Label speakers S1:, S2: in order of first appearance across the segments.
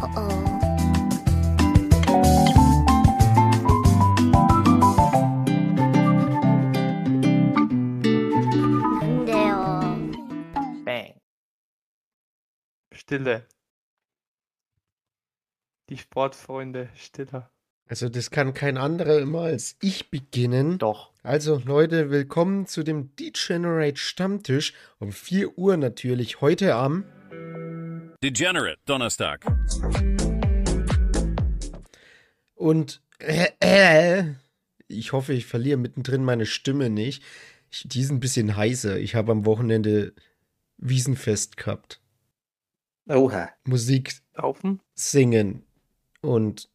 S1: 안 돼요.
S2: Bang.
S3: Stille. Die Sportfreunde, Stille.
S4: Also das kann kein anderer immer als ich beginnen.
S2: Doch.
S4: Also Leute, willkommen zu dem Degenerate Stammtisch um 4 Uhr natürlich heute am
S5: Degenerate Donnerstag.
S4: und ich hoffe, ich verliere mittendrin meine Stimme nicht. Die ist ein bisschen heiser. Ich habe am Wochenende Wiesenfest gehabt.
S2: Oha.
S4: Musik,
S3: Laufen?
S4: singen und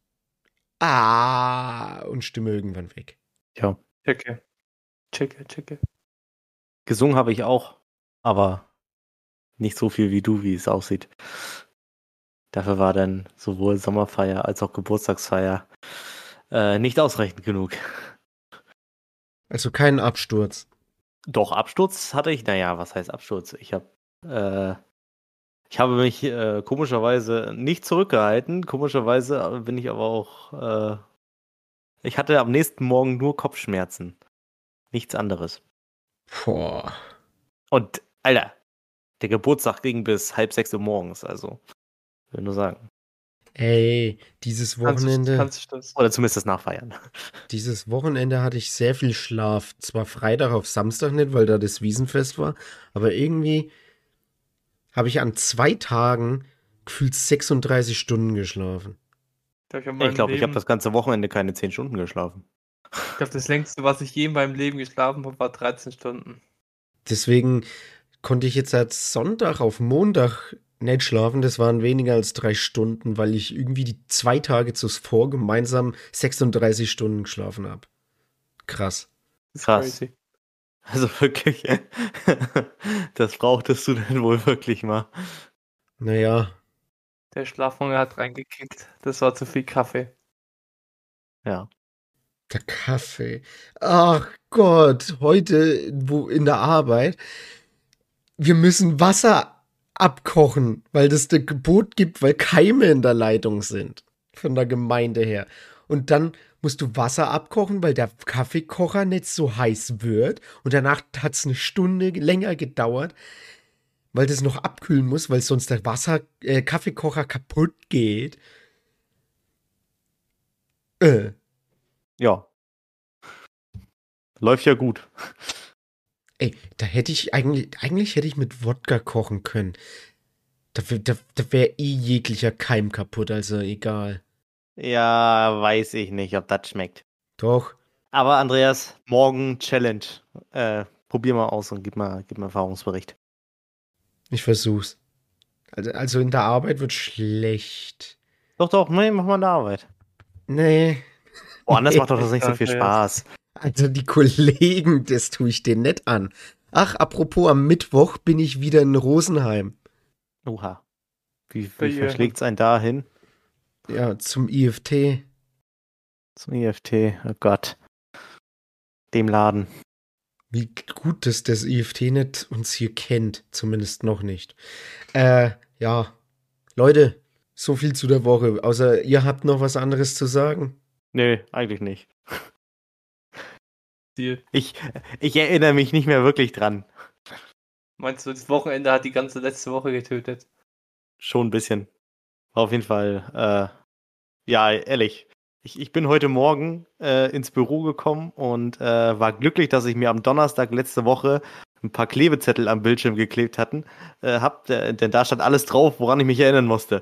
S4: und Stimme irgendwann weg.
S2: Ja.
S3: Checke.
S2: Gesungen habe ich auch, aber nicht so viel wie du, wie es aussieht. Dafür war dann sowohl Sommerfeier als auch Geburtstagsfeier nicht ausreichend genug.
S4: Also kein Absturz.
S2: Doch, Absturz hatte ich. Naja, was heißt Absturz? Ich habe mich komischerweise nicht zurückgehalten. Komischerweise bin ich aber auch. Ich hatte am nächsten Morgen nur Kopfschmerzen. Nichts anderes.
S4: Boah.
S2: Und, Alter, der Geburtstag ging bis 5:30 Uhr morgens. Also, ich will nur sagen.
S4: Ey, dieses Wochenende.
S3: Kannst du das?
S2: Oder zumindest das Nachfeiern.
S4: Dieses Wochenende hatte ich sehr viel Schlaf. Zwar Freitag auf Samstag nicht, weil da das Wiesenfest war, aber irgendwie habe ich an 2 Tagen gefühlt 36 Stunden geschlafen.
S3: Ich
S2: Ich glaube, ich habe das ganze Wochenende keine 10 Stunden geschlafen.
S3: Ich glaube, das längste, was ich je in meinem Leben geschlafen habe, war 13 Stunden.
S4: Deswegen konnte ich jetzt seit Sonntag auf Montag nicht schlafen. Das waren weniger als 3 Stunden, weil ich irgendwie die 2 Tage zuvor gemeinsam 36 Stunden geschlafen habe. Krass.
S3: Das ist
S2: Krass.
S3: crazy.
S2: Also wirklich, das brauchtest du denn wohl wirklich mal.
S4: Naja,
S3: Der Schlafhunger hat reingekickt. Das war zu viel Kaffee.
S2: Ja.
S4: der Kaffee. Ach Gott, heute in der Arbeit. Wir müssen Wasser abkochen, weil das der Gebot gibt, weil Keime in der Leitung sind. Von der Gemeinde her. Und dann musst du Wasser abkochen, weil der Kaffeekocher nicht so heiß wird. Und danach hat es eine Stunde länger gedauert, weil das noch abkühlen muss, weil sonst der Kaffeekocher kaputt geht.
S2: Ja. Läuft ja gut.
S4: Ey, da hätte ich eigentlich hätte ich mit Wodka kochen können. Da wäre jeglicher Keim kaputt, also egal.
S2: Ja, weiß ich nicht, ob das schmeckt.
S4: Doch.
S2: Aber Andreas, morgen Challenge. Probier mal aus und gib mal Erfahrungsbericht.
S4: Ich versuch's. Also in der Arbeit wird schlecht.
S2: Doch, nee, mach mal eine Arbeit.
S4: Nee.
S2: Woanders macht doch das nicht so viel
S3: Andreas.
S2: Spaß.
S4: Also die Kollegen, das tue ich denen nicht an. Ach, apropos, am Mittwoch bin ich wieder in Rosenheim.
S2: Oha. Wie
S3: Bei ihr.
S2: verschlägt's einen dahin?
S4: Ja, zum IFT.
S2: Zum IFT, oh Gott. Dem Laden.
S4: Wie gut, dass das IFT nicht uns hier kennt. Zumindest noch nicht. Ja. Leute, so viel zu der Woche. Außer ihr habt noch was anderes zu sagen.
S2: Nee, eigentlich nicht.
S3: Deal.
S2: Ich erinnere mich nicht mehr wirklich dran.
S3: Meinst du, das Wochenende hat die ganze letzte Woche getötet?
S2: Schon ein bisschen. War auf jeden Fall, ja, ehrlich. Ich bin heute Morgen ins Büro gekommen und war glücklich, dass ich mir am Donnerstag letzte Woche ein paar Klebezettel am Bildschirm geklebt hatten, denn da stand alles drauf, woran ich mich erinnern musste.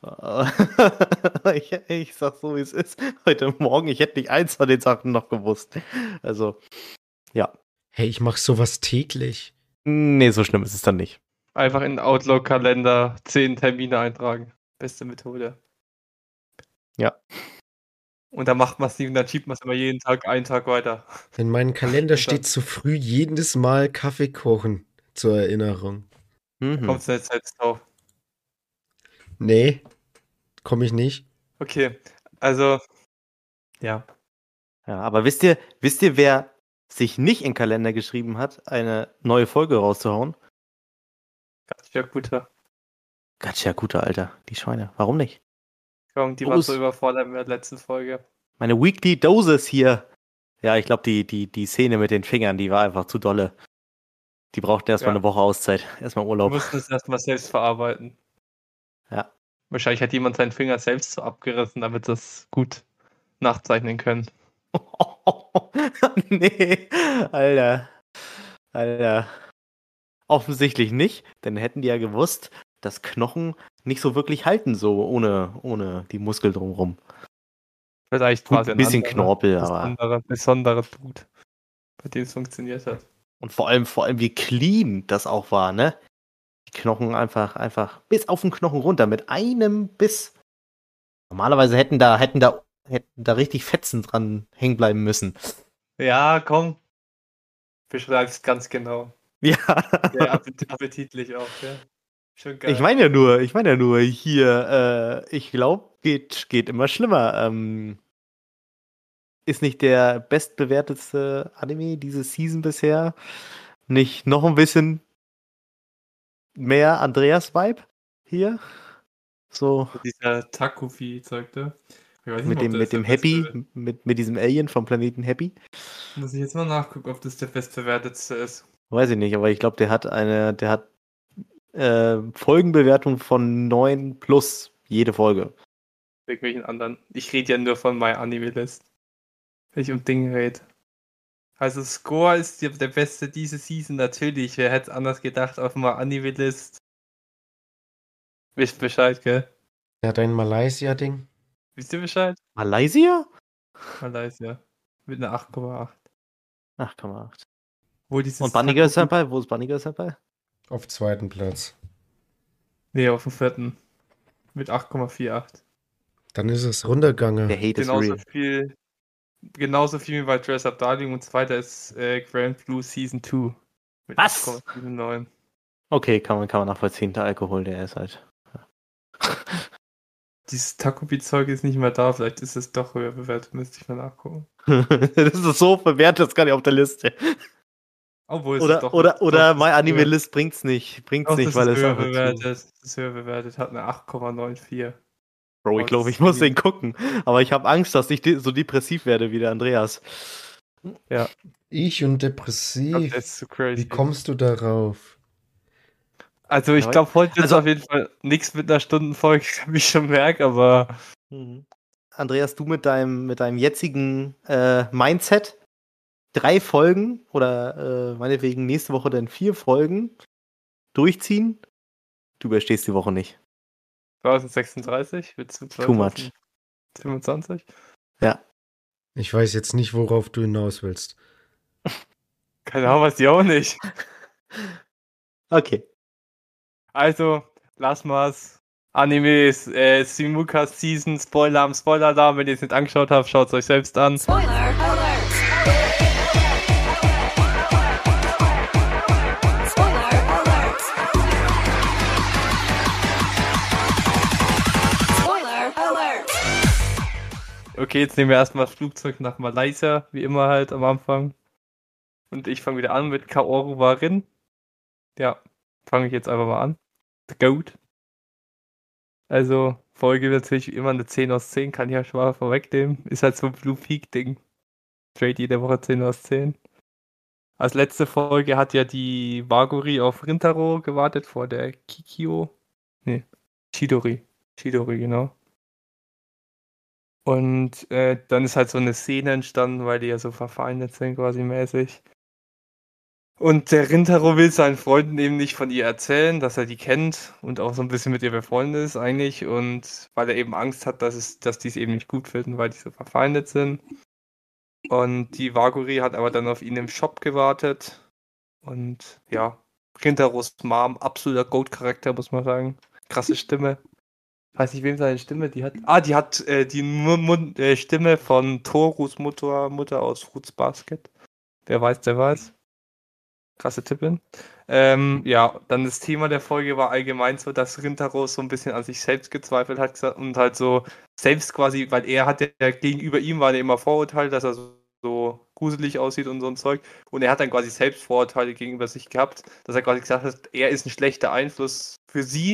S2: Ich sag so, wie es ist. Heute Morgen, ich hätte nicht eins von den Sachen noch gewusst. Also, ja.
S4: Hey, ich mach sowas täglich.
S2: Nee, so schlimm ist es dann nicht.
S3: Einfach in den Outlook-Kalender 10 Termine eintragen. Beste Methode.
S2: Ja.
S3: Und dann macht man es nicht und dann schiebt man es immer jeden Tag einen Tag weiter.
S4: In meinem Kalender
S3: Und
S4: steht zu früh jedes Mal Kaffee kochen zur Erinnerung.
S2: Mhm.
S3: Kommst du jetzt selbst drauf.
S4: Nee, komme ich nicht.
S3: Okay, also, ja.
S2: Ja, aber wisst ihr, wer sich nicht in den Kalender geschrieben hat, eine neue Folge rauszuhauen?
S3: Ganz schön guter.
S2: Ganz ja guter, Alter. Die Schweine. Warum nicht?
S3: Komm, die war so überfordert mit der letzten Folge.
S2: Meine Weekly Doses hier. Ja, ich glaube, die Szene mit den Fingern, die war einfach zu dolle. Die brauchten erstmal eine Woche Auszeit. Erstmal
S3: Wir
S2: Urlaub.
S3: mussten es erstmal selbst verarbeiten.
S2: Ja.
S3: Wahrscheinlich hat jemand seinen Finger selbst so abgerissen, damit wir das gut nachzeichnen können.
S2: Nee, Alter. Offensichtlich nicht, denn hätten die ja gewusst, dass Knochen nicht so wirklich halten, so ohne die Muskel drumherum.
S3: Vielleicht
S2: Gut,
S3: war es
S2: ein bisschen Knorpel,
S3: aber besonderer Dude, bei dem es funktioniert hat.
S2: Und vor allem wie clean das auch war, ne? Die Knochen einfach bis auf den Knochen runter mit einem Biss. Normalerweise hätten da richtig Fetzen dran hängen bleiben müssen.
S3: Ja, komm. Beschreib's ganz genau.
S2: Ja.
S3: Ja, appetitlich auch, ja. Schon geil.
S2: Ich meine ja nur hier, ich glaube, geht immer schlimmer. Ist nicht der bestbewertetste Anime diese Season bisher nicht noch ein bisschen mehr Andreas-Vibe hier? So
S3: Dieser Takufi-Zeug da.
S2: mit dem Happy, mit diesem Alien vom Planeten Happy.
S3: Muss ich jetzt mal nachgucken, ob das der bestbewertetste ist.
S2: Weiß ich nicht, aber ich glaube, der hat Folgenbewertung von 9 plus jede Folge.
S3: Irgendwelchen anderen. Ich rede ja nur von My Anime List. Wenn ich um Dinge rede. Also Score ist der beste diese Season natürlich. Wer hätte es anders gedacht auf My Anime List? Wisst Bescheid, gell?
S4: Er hat ein Malaysia-Ding.
S3: Wisst ihr Bescheid?
S2: Malaysia?
S3: Malaysia. Mit einer 8,8.
S2: 8,8.
S3: Und
S2: Bunny Girl Senpai? Wo ist Bunny Girl Senpai?
S4: Auf 2. Platz.
S3: Nee, auf dem 4. Mit 8,48.
S4: Dann ist es runtergegangen.
S2: Der Hate is real.
S3: Genauso viel wie bei Dress Up Darling und zweiter ist Grand Blue Season 2. Mit
S2: Was?
S3: 8,79.
S2: Okay, kann man nachvollziehen. Der Alkohol, der ist halt.
S3: Dieses Takobi-Zeug ist nicht mehr da, vielleicht ist es doch höher bewertet, müsste ich mal nachgucken.
S2: Das ist so verwertet, das gar nicht auf der Liste.
S3: Obwohl es
S2: Oder My Anime List bringt's nicht, weil es
S3: höher bewertet. Das ist höher bewertet, hat eine 8,94.
S2: Bro, ich glaube, ich muss den gucken. Aber ich habe Angst, dass ich so depressiv werde wie der Andreas.
S3: Ja.
S4: Ich und depressiv.
S3: Das ist so crazy.
S4: Wie kommst du darauf?
S3: Also ich glaube, heute ist auf jeden Fall nichts mit einer Stundenfolge, wie ich schon merke, aber...
S2: Andreas, du mit deinem jetzigen Mindset 3 Folgen oder meinetwegen nächste Woche dann 4 Folgen durchziehen, du überstehst die Woche nicht.
S3: 2036? Willst du
S2: Too much.
S3: 25?
S2: Ja.
S4: Ich weiß jetzt nicht, worauf du hinaus willst.
S3: Keine Ahnung, weiß ich auch nicht.
S2: Okay.
S3: Also, lass mal's. Animes, Simuka Season, Spoiler-Alarm. Wenn ihr es nicht angeschaut habt, schaut es euch selbst an.
S1: Spoiler alert! Spoiler alert! Spoiler alert!
S3: Okay, jetzt nehmen wir erstmal das Flugzeug nach Malaysia, wie immer halt am Anfang. Und ich fange wieder an mit Kaoru Warin. Ja, fange ich jetzt einfach mal an. The Goat. Also, Folge wird natürlich wie immer eine 10 aus 10, kann ich ja schon mal vorwegnehmen. Ist halt so ein Blue Peak-Ding. Trade jede Woche 10 aus 10. Als letzte Folge hat ja die Maguri auf Rintaro gewartet vor der Kikyo. Nee, Chidori. Chidori, genau. Und dann ist halt so eine Szene entstanden, weil die ja so verfeindet sind quasi mäßig. Und der Rintaro will seinen Freunden eben nicht von ihr erzählen, dass er die kennt und auch so ein bisschen mit ihr befreundet ist eigentlich. Und weil er eben Angst hat, dass die es eben nicht gut finden, weil die so verfeindet sind. Und die Waguri hat aber dann auf ihn im Shop gewartet. Und ja, Rintaros Mom, absoluter Goat-Charakter, muss man sagen. Krasse Stimme. Weiß nicht, wem seine Stimme die hat. Die hat die Stimme von Torus Mutter aus Fruits Basket. Wer weiß, der weiß. Krasse Tippin. Ja, dann das Thema der Folge war allgemein so, dass Rintaro so ein bisschen an sich selbst gezweifelt hat und halt so selbst quasi, weil er hatte ja gegenüber ihm war er immer Vorurteile, dass er so gruselig aussieht und so ein Zeug. Und er hat dann quasi selbst Vorurteile gegenüber sich gehabt, dass er quasi gesagt hat, er ist ein schlechter Einfluss für sie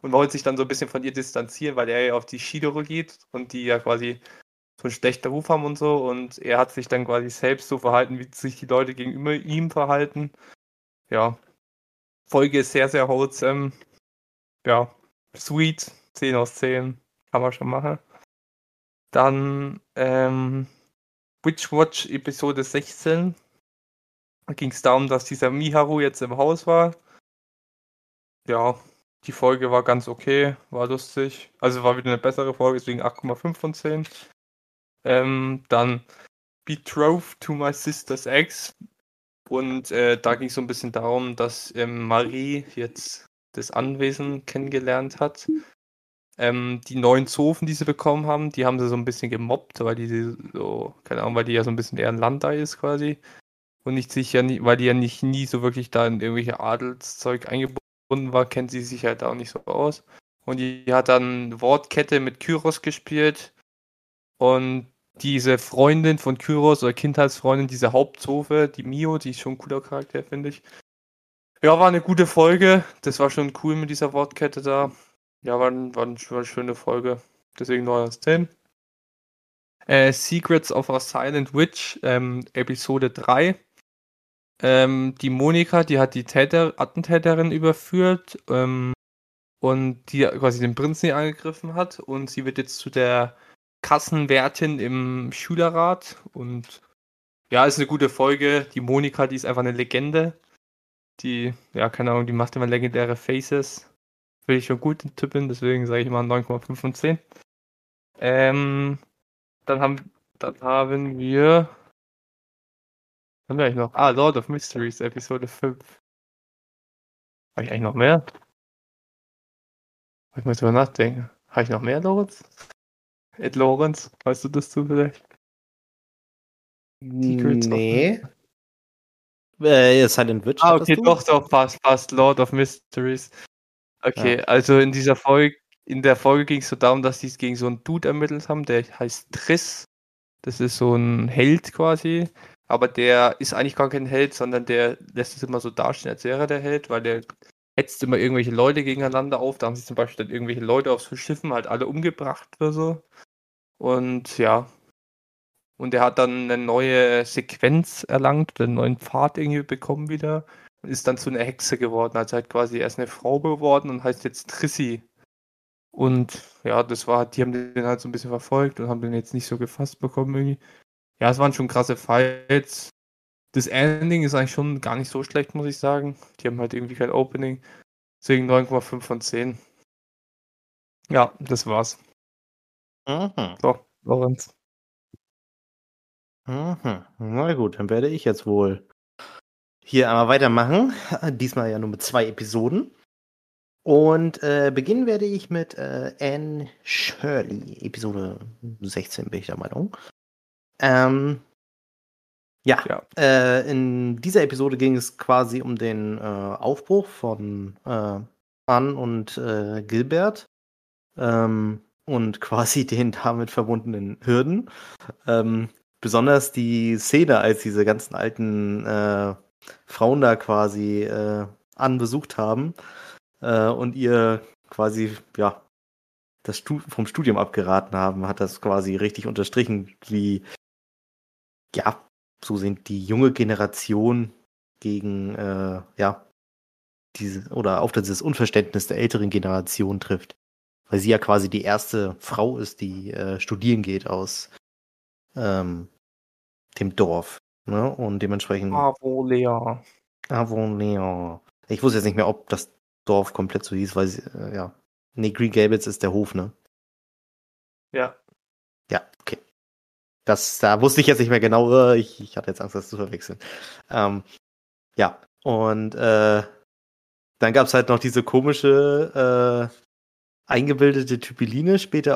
S3: und wollte sich dann so ein bisschen von ihr distanzieren, weil er ja auf die Shidoro geht und die ja quasi so einen schlechten Ruf haben und so. Und er hat sich dann quasi selbst so verhalten, wie sich die Leute gegenüber ihm verhalten. Ja, Folge ist sehr, sehr wholesome. Ja, sweet, 10 aus 10. Kann man schon machen. Dann Witch Watch Episode 16. Da ging es darum, dass dieser Miharu jetzt im Haus war. Ja, die Folge war ganz okay, war lustig. Also war wieder eine bessere Folge, deswegen 8,5 von 10. Dann Betrothed to My Sister's Ex. Und da ging es so ein bisschen darum, dass Marie jetzt das Anwesen kennengelernt hat. Die neuen Zofen, die sie bekommen haben, die haben sie so ein bisschen gemobbt, weil die so, keine Ahnung, weil die ja so ein bisschen eher ein Landei ist quasi. Und nicht sicher, weil die ja nicht nie so wirklich da in irgendwelche Adelszeug eingebunden war, kennt sie sich halt auch nicht so aus. Und die hat dann Wortkette mit Kyros gespielt. Und diese Freundin von Kyros oder Kindheitsfreundin, diese Hauptzofe, die Mio, die ist schon ein cooler Charakter, finde ich. Ja, war eine gute Folge. Das war schon cool mit dieser Wortkette da. Ja, war eine schöne Folge. Deswegen 9 aus 10. Secrets of a Silent Witch, Episode 3. Die Monika, die hat die Attentäterin überführt und die quasi den Prinzen angegriffen hat. Und sie wird jetzt zu der Kassenwärtin im Schülerrat. Und ja, ist eine gute Folge. Die Monika, die ist einfach eine Legende. Die, ja, keine Ahnung, die macht immer legendäre Faces. Will ich schon gut tippen, deswegen sage ich mal 9,5 von 10. Dann haben wir. Haben wir eigentlich noch? Lord of Mysteries, Episode 5. Habe ich eigentlich noch mehr? Ich muss drüber nachdenken. Habe ich noch mehr, Lorenz? Ed Lorenz, weißt du das zufällig? Secrets of-
S4: Nee.
S2: Silent Witch hattest
S3: okay,
S2: du?
S3: doch, fast. Lord of Mysteries. Okay, also in der Folge ging es so darum, dass die es gegen so einen Dude ermittelt haben, der heißt Triss. Das ist so ein Held quasi. Aber der ist eigentlich gar kein Held, sondern der lässt es immer so dastehen, als wäre der Held, weil der hetzt immer irgendwelche Leute gegeneinander auf. Da haben sich zum Beispiel dann irgendwelche Leute auf so Schiffen halt alle umgebracht oder so. Und ja. Und er hat dann eine neue Sequenz erlangt, einen neuen Pfad irgendwie bekommen wieder. Und ist dann zu einer Hexe geworden. Also halt quasi erst eine Frau geworden und heißt jetzt Trissi. Und ja, die haben den halt so ein bisschen verfolgt und haben den jetzt nicht so gefasst bekommen irgendwie. Ja, es waren schon krasse Fights. Das Ending ist eigentlich schon gar nicht so schlecht, muss ich sagen. Die haben halt irgendwie kein Opening. Deswegen 9,5 von 10. Ja, das war's.
S2: Mhm.
S3: So, Lorenz.
S2: Mhm. Na gut, dann werde ich jetzt wohl hier einmal weitermachen. Diesmal ja nur mit 2 Episoden. Und beginnen werde ich mit Anne Shirley, Episode 16, bin ich der Meinung. In dieser Episode ging es quasi um den Aufbruch von Anne und Gilbert und quasi den damit verbundenen Hürden. Besonders die Szene, als diese ganzen alten Frauen da quasi Anne besucht haben und ihr quasi, ja, das vom Studium abgeraten haben, hat das quasi richtig unterstrichen, wie, ja, so sind die junge Generation gegen, auf dieses Unverständnis der älteren Generation trifft. Weil sie ja quasi die erste Frau ist, die studieren geht aus dem Dorf. Ne? Und dementsprechend.
S3: Avolia.
S2: Ich wusste jetzt nicht mehr, ob das Dorf komplett so hieß, weil sie, Nee, Green Gables ist der Hof, ne?
S3: Ja.
S2: Ja, okay. Da wusste ich jetzt nicht mehr genau. Ich hatte jetzt Angst, das zu verwechseln. Und dann gab es halt noch diese komische eingebildete Typiline später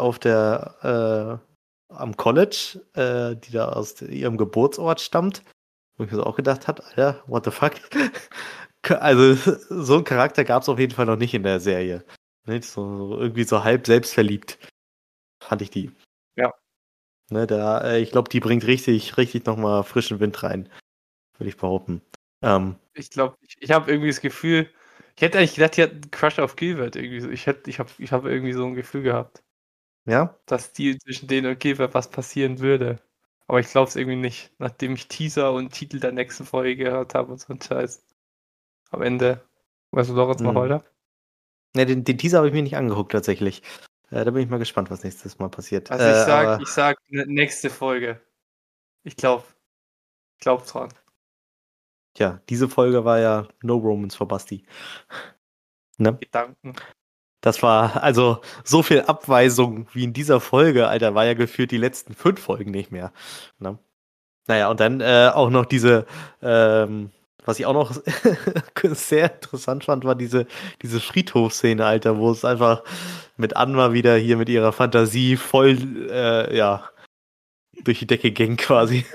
S2: am College, die da aus ihrem Geburtsort stammt. Wo ich mir so auch gedacht habe, Alter, what the fuck? Also so einen Charakter gab es auf jeden Fall noch nicht in der Serie. Nicht? So irgendwie so halb selbstverliebt fand ich die.
S3: Ja.
S2: Ne, ich glaube, die bringt richtig nochmal frischen Wind rein, würde ich behaupten.
S3: Ich glaube, ich habe irgendwie das Gefühl, Ich hätte eigentlich gedacht, die hat einen Crush auf Gilbert irgendwie so. Ich habe irgendwie so ein Gefühl gehabt,
S2: Ja?
S3: dass zwischen denen und Gilbert was passieren würde. Aber ich glaube es irgendwie nicht, nachdem ich Teaser und Titel der nächsten Folge gehört habe und so ein Scheiß. Am Ende. Weißt du doch jetzt noch
S2: Mhm.
S3: weiter?
S2: Ne, den Teaser habe ich mir nicht angeguckt, tatsächlich. Da bin ich mal gespannt, was nächstes Mal passiert.
S3: Also ich sag nächste Folge. Ich glaube dran.
S2: Ja, diese Folge war ja No Romance for Basti. Ne?
S3: Gedanken.
S2: Das war, also, so viel Abweisung wie in dieser Folge, Alter, war ja gefühlt die letzten 5 Folgen nicht mehr. Ne? Naja, und dann auch noch diese, was ich auch noch sehr interessant fand, war diese Friedhofsszene, Alter, wo es einfach mit Anma wieder hier mit ihrer Fantasie voll, ja, durch die Decke ging quasi.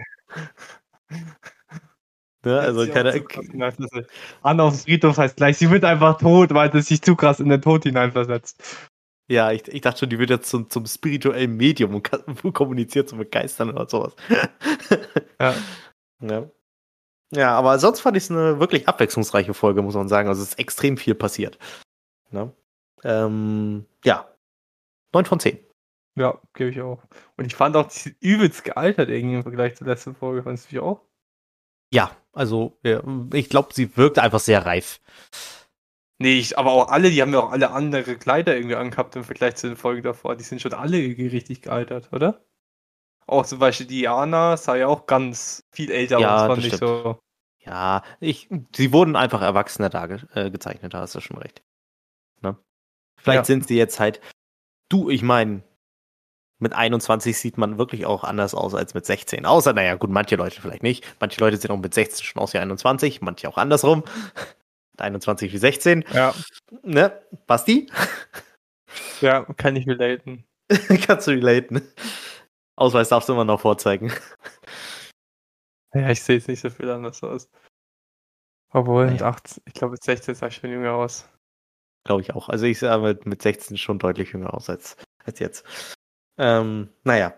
S2: Ne? Also keine,
S3: Anna aufs Friedhof heißt gleich, sie wird einfach tot, weil es sich zu krass in den Tod hineinversetzt.
S2: ja, ich dachte schon, die wird jetzt zum spirituellen Medium und kommuniziert so mit Geistern oder sowas.
S3: Ja.
S2: Ja. Ja, aber sonst fand ich es eine wirklich abwechslungsreiche Folge, muss man sagen. Also es ist extrem viel passiert. Ne? Ja. 9 von 10.
S3: Ja, gebe ich auch. Und ich fand auch, die ist übelst gealtert irgendwie im Vergleich zur letzten Folge. Fandest du auch?
S2: Ja, also ja, ich glaube, sie wirkt einfach sehr reif.
S3: Nee, aber auch alle, die haben ja auch alle andere Kleider irgendwie angehabt im Vergleich zu den Folgen davor. Die sind schon alle irgendwie richtig gealtert, oder? Auch zum Beispiel Diana sah ja auch ganz viel älter
S2: Ja,
S3: aus, fand
S2: das
S3: ich
S2: stimmt.
S3: so.
S2: Ja, sie wurden einfach erwachsener gezeichnet, da hast du schon recht. Ne? Vielleicht
S3: Ja.
S2: sind sie jetzt halt, ich meine, mit 21 sieht man wirklich auch anders aus als mit 16. Außer, naja, gut, manche Leute vielleicht nicht. Manche Leute sehen auch mit 16 schon aus wie 21, manche auch andersrum. Mit 21 wie 16.
S3: Ja,
S2: Ne? Basti?
S3: ja, kann ich relaten.
S2: Kannst du relaten. Ausweis darfst du immer noch vorzeigen.
S3: Ja, ich sehe es nicht so viel anders aus. Obwohl, mit
S2: Naja.
S3: 18, ich glaube mit 16 sah ich schon jünger aus.
S2: Glaube ich auch. Also ich sah mit 16 schon deutlich jünger aus als jetzt. Naja.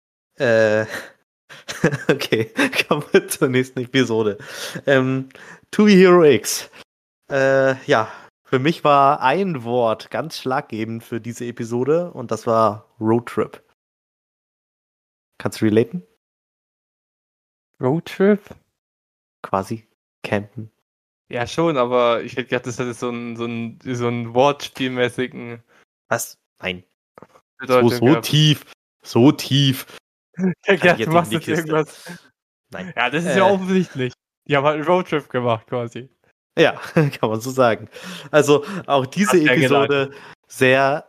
S2: Okay, kommen wir zur nächsten Episode. To Be Hero X. Ja, für mich war ein Wort ganz schlaggebend für diese Episode und das war Roadtrip. Kannst du relaten?
S3: Roadtrip?
S2: Quasi. Campen.
S3: Ja, schon, aber ich hätte gedacht, das hätte so einen Wortspielmäßigen
S2: Was? Nein.
S3: Bedeutung
S2: So
S3: gehabt.
S2: tief. So tief.
S3: Ich hätte gedacht,
S2: jetzt
S3: du machst
S2: nicht
S3: jetzt
S2: in die Kiste.
S3: irgendwas.
S2: Nein.
S3: Ja, das ist ja offensichtlich. Die haben halt einen Roadtrip gemacht, quasi.
S2: Ja, kann man so sagen. Also auch diese
S3: Hat er
S2: Episode sehr,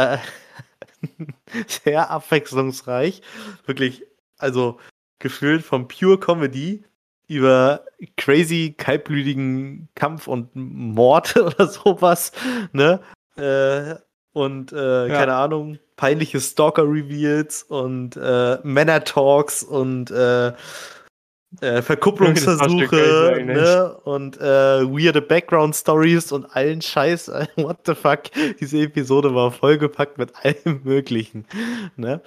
S2: sehr abwechslungsreich. Wirklich, also gefühlt von Pure Comedy über crazy, kaltblütigen Kampf und Mord oder sowas, ne? Keine Ahnung, peinliche Stalker-Reveals und Männer-Talks und Verkupplungsversuche,
S3: crazy eigentlich.
S2: ne? Und weirde Background-Stories und allen Scheiß. What the fuck? Diese Episode war vollgepackt mit allem Möglichen, ne?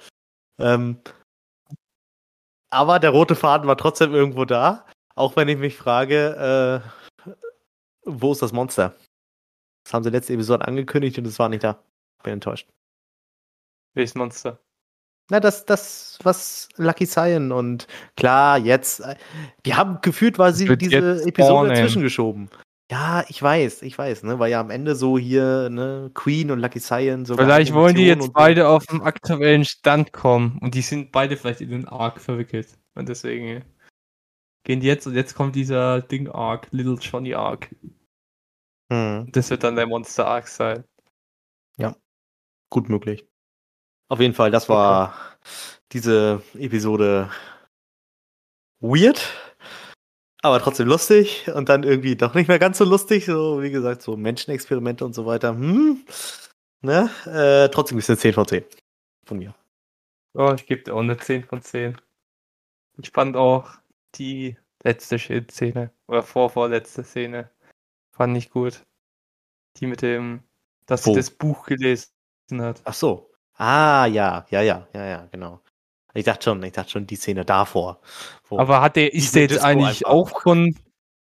S2: Aber der rote Faden war trotzdem irgendwo da, auch wenn ich mich frage, wo ist das Monster? Das haben sie letzte Episode angekündigt und es war nicht da. Bin enttäuscht.
S3: Welches Monster?
S2: Na, das, was Lucky Cyan und klar, jetzt, die haben gefühlt quasi
S3: wird
S2: diese
S3: jetzt
S2: Episode
S3: spawnen.
S2: dazwischen geschoben. Ja, ich weiß, ne, weil ja am Ende so hier, ne, Queen und Lucky Cyan so.
S3: Vielleicht wollen die jetzt
S2: und so.
S3: beide auf dem aktuellen Stand kommen und die sind beide vielleicht in den Arc verwickelt. Und deswegen gehen die jetzt und jetzt kommt dieser Ding-Arc, Little Johnny Arc. Das wird dann der Monster Arc sein.
S2: Gut möglich. Auf jeden Fall, das war diese Episode weird, aber trotzdem lustig und dann irgendwie doch nicht mehr ganz so lustig, so wie gesagt, so Menschenexperimente und so weiter. Ne? Trotzdem ist es eine 10 von 10 von mir.
S3: Oh, ich gebe dir auch eine 10 von 10. Ich fand auch die letzte Szene oder vorletzte Szene fand ich gut. Die mit dem, dass sie
S2: Wo?
S3: das Buch gelesen hat.
S2: Ach so. Ah, ja, genau. Ich dachte schon, die Szene davor.
S3: Aber ist der jetzt
S2: Disco
S3: eigentlich
S2: einfach.
S3: auch von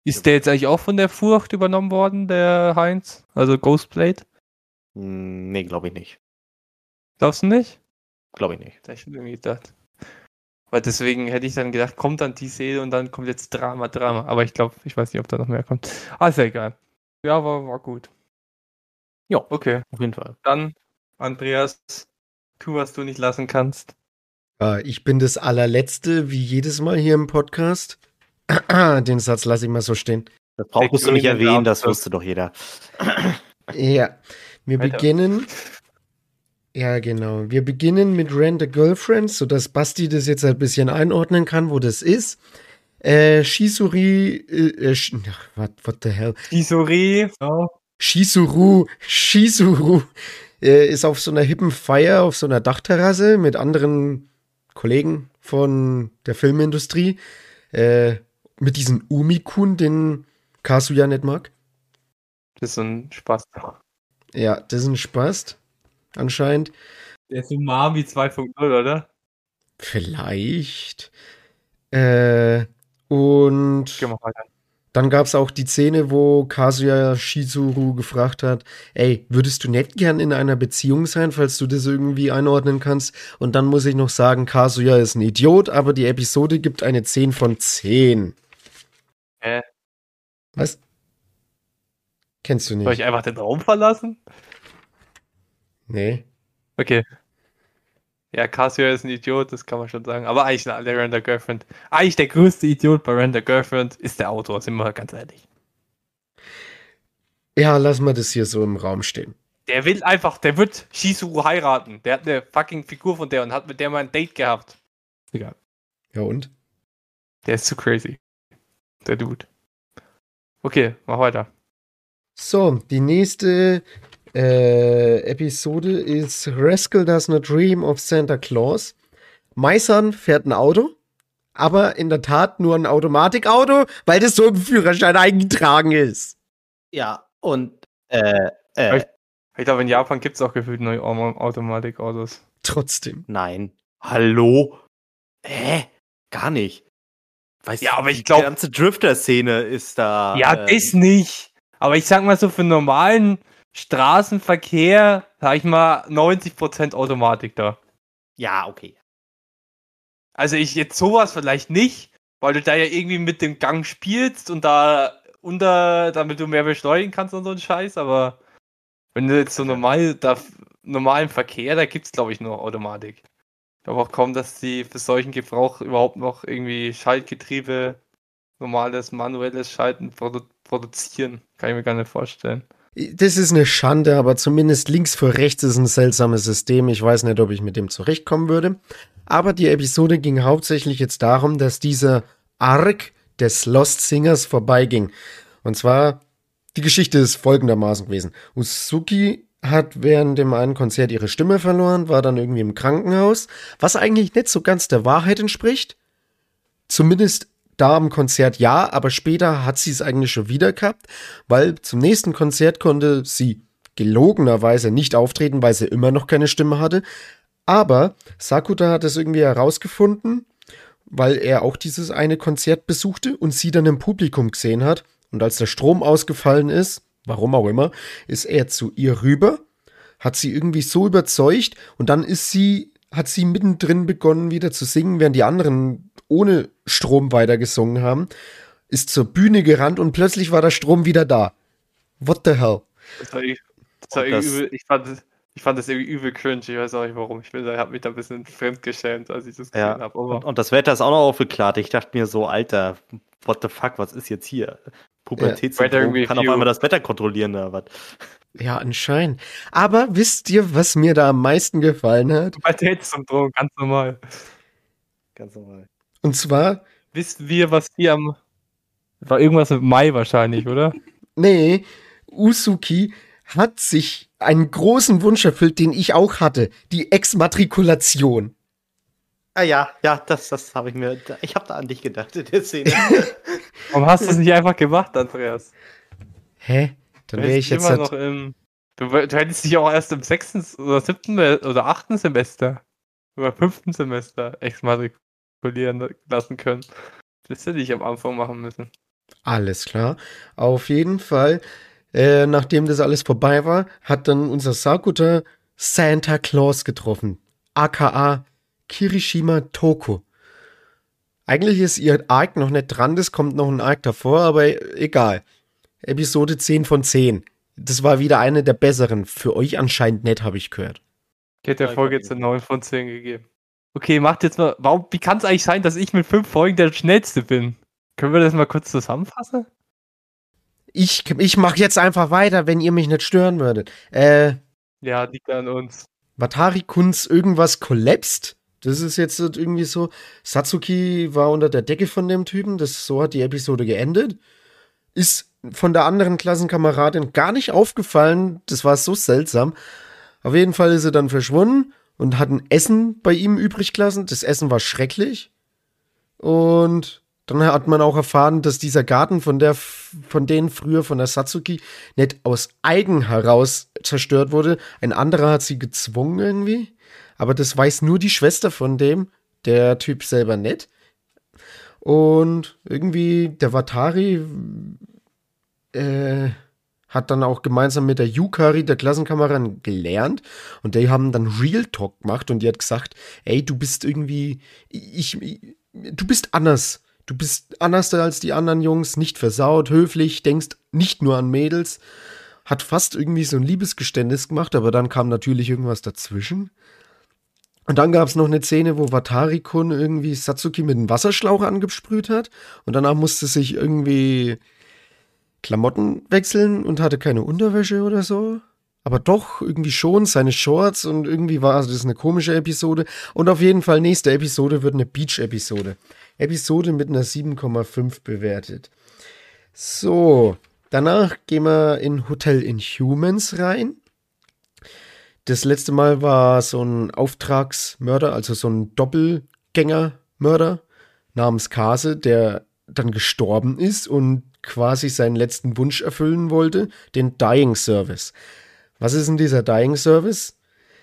S3: Ist der jetzt eigentlich auch von der Furcht übernommen worden, der Heinz? Also Ghostblade?
S2: Nee, glaube ich nicht.
S3: Glaubst du nicht?
S2: Glaube ich nicht.
S3: Da hab ich irgendwie gedacht. Weil deswegen hätte ich dann gedacht, kommt dann die Szene und dann kommt jetzt Drama. Aber ich glaube, ich weiß nicht, ob da noch mehr kommt. Ah, ist ja egal. Ja, war gut.
S2: Ja,
S3: Okay,
S2: auf jeden Fall.
S3: dann, Andreas, tu, was du nicht lassen kannst.
S4: Ich bin das allerletzte, wie jedes Mal hier im Podcast. Den Satz lasse ich mal so stehen.
S2: Das brauchst du nicht
S3: grüne
S2: erwähnen, das
S3: Lampe.
S2: wusste doch jeder.
S4: Ja, wir
S3: Weiter.
S4: beginnen. Ja, genau. Wir beginnen mit Rent a Girlfriend, sodass Basti das jetzt ein bisschen einordnen kann, wo das ist. Shisuri, what the hell?
S3: Isori. Ja.
S4: Shizuru ist auf so einer hippen Feier auf so einer Dachterrasse mit anderen Kollegen von der Filmindustrie. Mit diesem Umi-Kun, den Kazuya nicht mag.
S3: Das ist so ein Spaß.
S4: Ja, das ist ein Spaß, anscheinend.
S3: Der ist Umami 2.0, oder?
S4: Vielleicht. Und
S3: Geh mal weiter.
S4: dann gab es auch die Szene, wo Kazuya Shizuru gefragt hat, ey, würdest du nicht gern in einer Beziehung sein, falls du das irgendwie einordnen kannst? Und dann muss ich noch sagen, Kazuya ist ein Idiot, aber die Episode gibt eine 10 von 10. Was? Kennst du
S3: Soll
S4: nicht?
S3: ich einfach den Raum verlassen?
S4: Nee.
S3: Okay. Ja, Casio ist ein Idiot, das kann man schon sagen. Aber eigentlich der Rent a Girlfriend. Eigentlich der größte Idiot bei Rent a Girlfriend ist der Autor, sind wir ganz ehrlich.
S4: Ja, lass mal das hier so im Raum stehen.
S3: Der wird Shizuru heiraten. Der hat eine fucking Figur von der und hat mit der mal ein Date gehabt. Egal.
S4: Ja und?
S3: Der ist zu crazy. Der Dude. Okay, mach weiter.
S4: So, die nächste Episode ist Rascal Does Not Dream of Santa Claus. My Son fährt ein Auto, aber in der Tat nur ein Automatikauto, weil das so im Führerschein eingetragen ist.
S2: Ja, und
S3: Ich glaube, in Japan gibt es auch gefühlt neue Automatikautos.
S4: Trotzdem.
S2: nein. Hallo? Gar nicht.
S3: Ja, aber ich glaub-
S2: Die ganze Drifter-Szene ist da.
S3: Das nicht. Aber ich sag mal so, für normalen Straßenverkehr, sag ich mal, 90% Automatik da.
S2: Ja, okay.
S3: Also ich jetzt sowas vielleicht nicht, weil du da ja irgendwie mit dem Gang spielst und damit du mehr beschleunigen kannst und so ein Scheiß, aber wenn du jetzt so normalen Verkehr, da gibt's glaube ich nur Automatik. Ich glaube auch kaum, dass die für solchen Gebrauch überhaupt noch irgendwie Schaltgetriebe, normales, manuelles Schalten produzieren. Kann ich mir gar nicht vorstellen.
S4: Das ist eine Schande, aber zumindest links vor rechts ist ein seltsames System. Ich weiß nicht, ob ich mit dem zurechtkommen würde. Aber die Episode ging hauptsächlich jetzt darum, dass dieser Arc des Lost Singers vorbeiging. Und zwar, die Geschichte ist folgendermaßen gewesen. Usuki hat während dem einen Konzert ihre Stimme verloren, war dann irgendwie im Krankenhaus, was eigentlich nicht so ganz der Wahrheit entspricht. Zumindest da am Konzert ja, aber später hat sie es eigentlich schon wieder gehabt, weil zum nächsten Konzert konnte sie gelogenerweise nicht auftreten, weil sie immer noch keine Stimme hatte. Aber Sakuta hat es irgendwie herausgefunden, weil er auch dieses eine Konzert besuchte und sie dann im Publikum gesehen hat. Und als der Strom ausgefallen ist, warum auch immer, ist er zu ihr rüber, hat sie irgendwie so überzeugt und dann hat sie mittendrin begonnen wieder zu singen, während die anderen ohne Strom weiter gesungen haben, ist zur Bühne gerannt und plötzlich war der Strom wieder da. What the hell?
S3: Das war übel, ich fand das irgendwie übel cringe, ich weiß auch nicht warum. Ich habe mich da ein bisschen fremdgeschämt, als ich das gesehen
S2: Ja.
S3: habe.
S2: Und das Wetter ist auch noch aufgeklärt. Ich dachte mir so, Alter, what the fuck, was ist jetzt hier? Pubertätssyndrom
S3: Wetter
S2: kann auf
S3: Review.
S2: einmal das Wetter kontrollieren oder was?
S4: Ja, anscheinend. Aber wisst ihr, was mir da am meisten gefallen hat?
S3: Pubertätssyndrom, ganz normal.
S2: Ganz normal.
S4: Und zwar,
S3: Wisst wir, was hier am... War irgendwas mit Mai wahrscheinlich, oder?
S4: nee, Usuki hat sich einen großen Wunsch erfüllt, den ich auch hatte. Die Exmatrikulation.
S2: Ah ja, das habe ich habe da an dich gedacht in der Szene.
S3: Warum hast du es nicht einfach gemacht, Andreas?
S4: Hä? Dann wäre ich jetzt
S3: immer
S4: halt,
S3: noch im... Du hättest dich auch erst im 6. oder 7. oder 8. Semester oder 5. Semester exmatrikulieren lassen können. Das hätte ich am Anfang machen müssen.
S4: Alles klar. Auf jeden Fall, nachdem das alles vorbei war, hat dann unser Sakuta Santa Claus getroffen. AKA Kirishima Toko. Eigentlich ist ihr Arc noch nicht dran, das kommt noch ein Arc davor, aber egal. Episode 10 von 10. Das war wieder eine der besseren. Für euch anscheinend nicht, habe ich gehört.
S3: Ich hätte der
S2: Ja,
S3: Folge
S2: ich
S3: jetzt eine 9 von 10 gegeben. Okay, macht jetzt mal. Wie kann es eigentlich sein, dass ich mit 5 Folgen der Schnellste bin? Können wir das mal kurz zusammenfassen?
S4: Ich mache jetzt einfach weiter, wenn ihr mich nicht stören würdet.
S3: Ja, liegt an uns.
S4: Watari-Kuns irgendwas kollapst. Das ist jetzt irgendwie so. Satsuki war unter der Decke von dem Typen. So hat die Episode geendet. Ist von der anderen Klassenkameradin gar nicht aufgefallen. Das war so seltsam. Auf jeden Fall ist sie dann verschwunden und hat ein Essen bei ihm übrig gelassen. Das Essen war schrecklich. Und dann hat man auch erfahren, dass dieser Garten von denen früher, von der Satsuki, nicht aus Eigen heraus zerstört wurde. Ein anderer hat sie gezwungen irgendwie. Aber das weiß nur die Schwester von dem, der Typ selber nicht. Und irgendwie der Watari hat dann auch gemeinsam mit der Yukari, der Klassenkameradin, gelernt. Und die haben dann Real Talk gemacht und die hat gesagt, ey, du bist irgendwie, du bist anders. Du bist anders als die anderen Jungs, nicht versaut, höflich, denkst nicht nur an Mädels. Hat fast irgendwie so ein Liebesgeständnis gemacht, aber dann kam natürlich irgendwas dazwischen. Und dann gab es noch eine Szene, wo Watari-kun irgendwie Satsuki mit einem Wasserschlauch angesprüht hat. Und danach musste sich irgendwie Klamotten wechseln und hatte keine Unterwäsche oder so. Aber doch irgendwie schon seine Shorts und irgendwie war das eine komische Episode. Und auf jeden Fall nächste Episode wird eine Beach-Episode. Episode mit einer 7,5 bewertet. So, danach gehen wir in Hotel Inhumans rein. Das letzte Mal war so ein Auftragsmörder, also so ein Doppelgängermörder namens Kase, der dann gestorben ist und quasi seinen letzten Wunsch erfüllen wollte, den Dying Service. Was ist denn dieser Dying Service?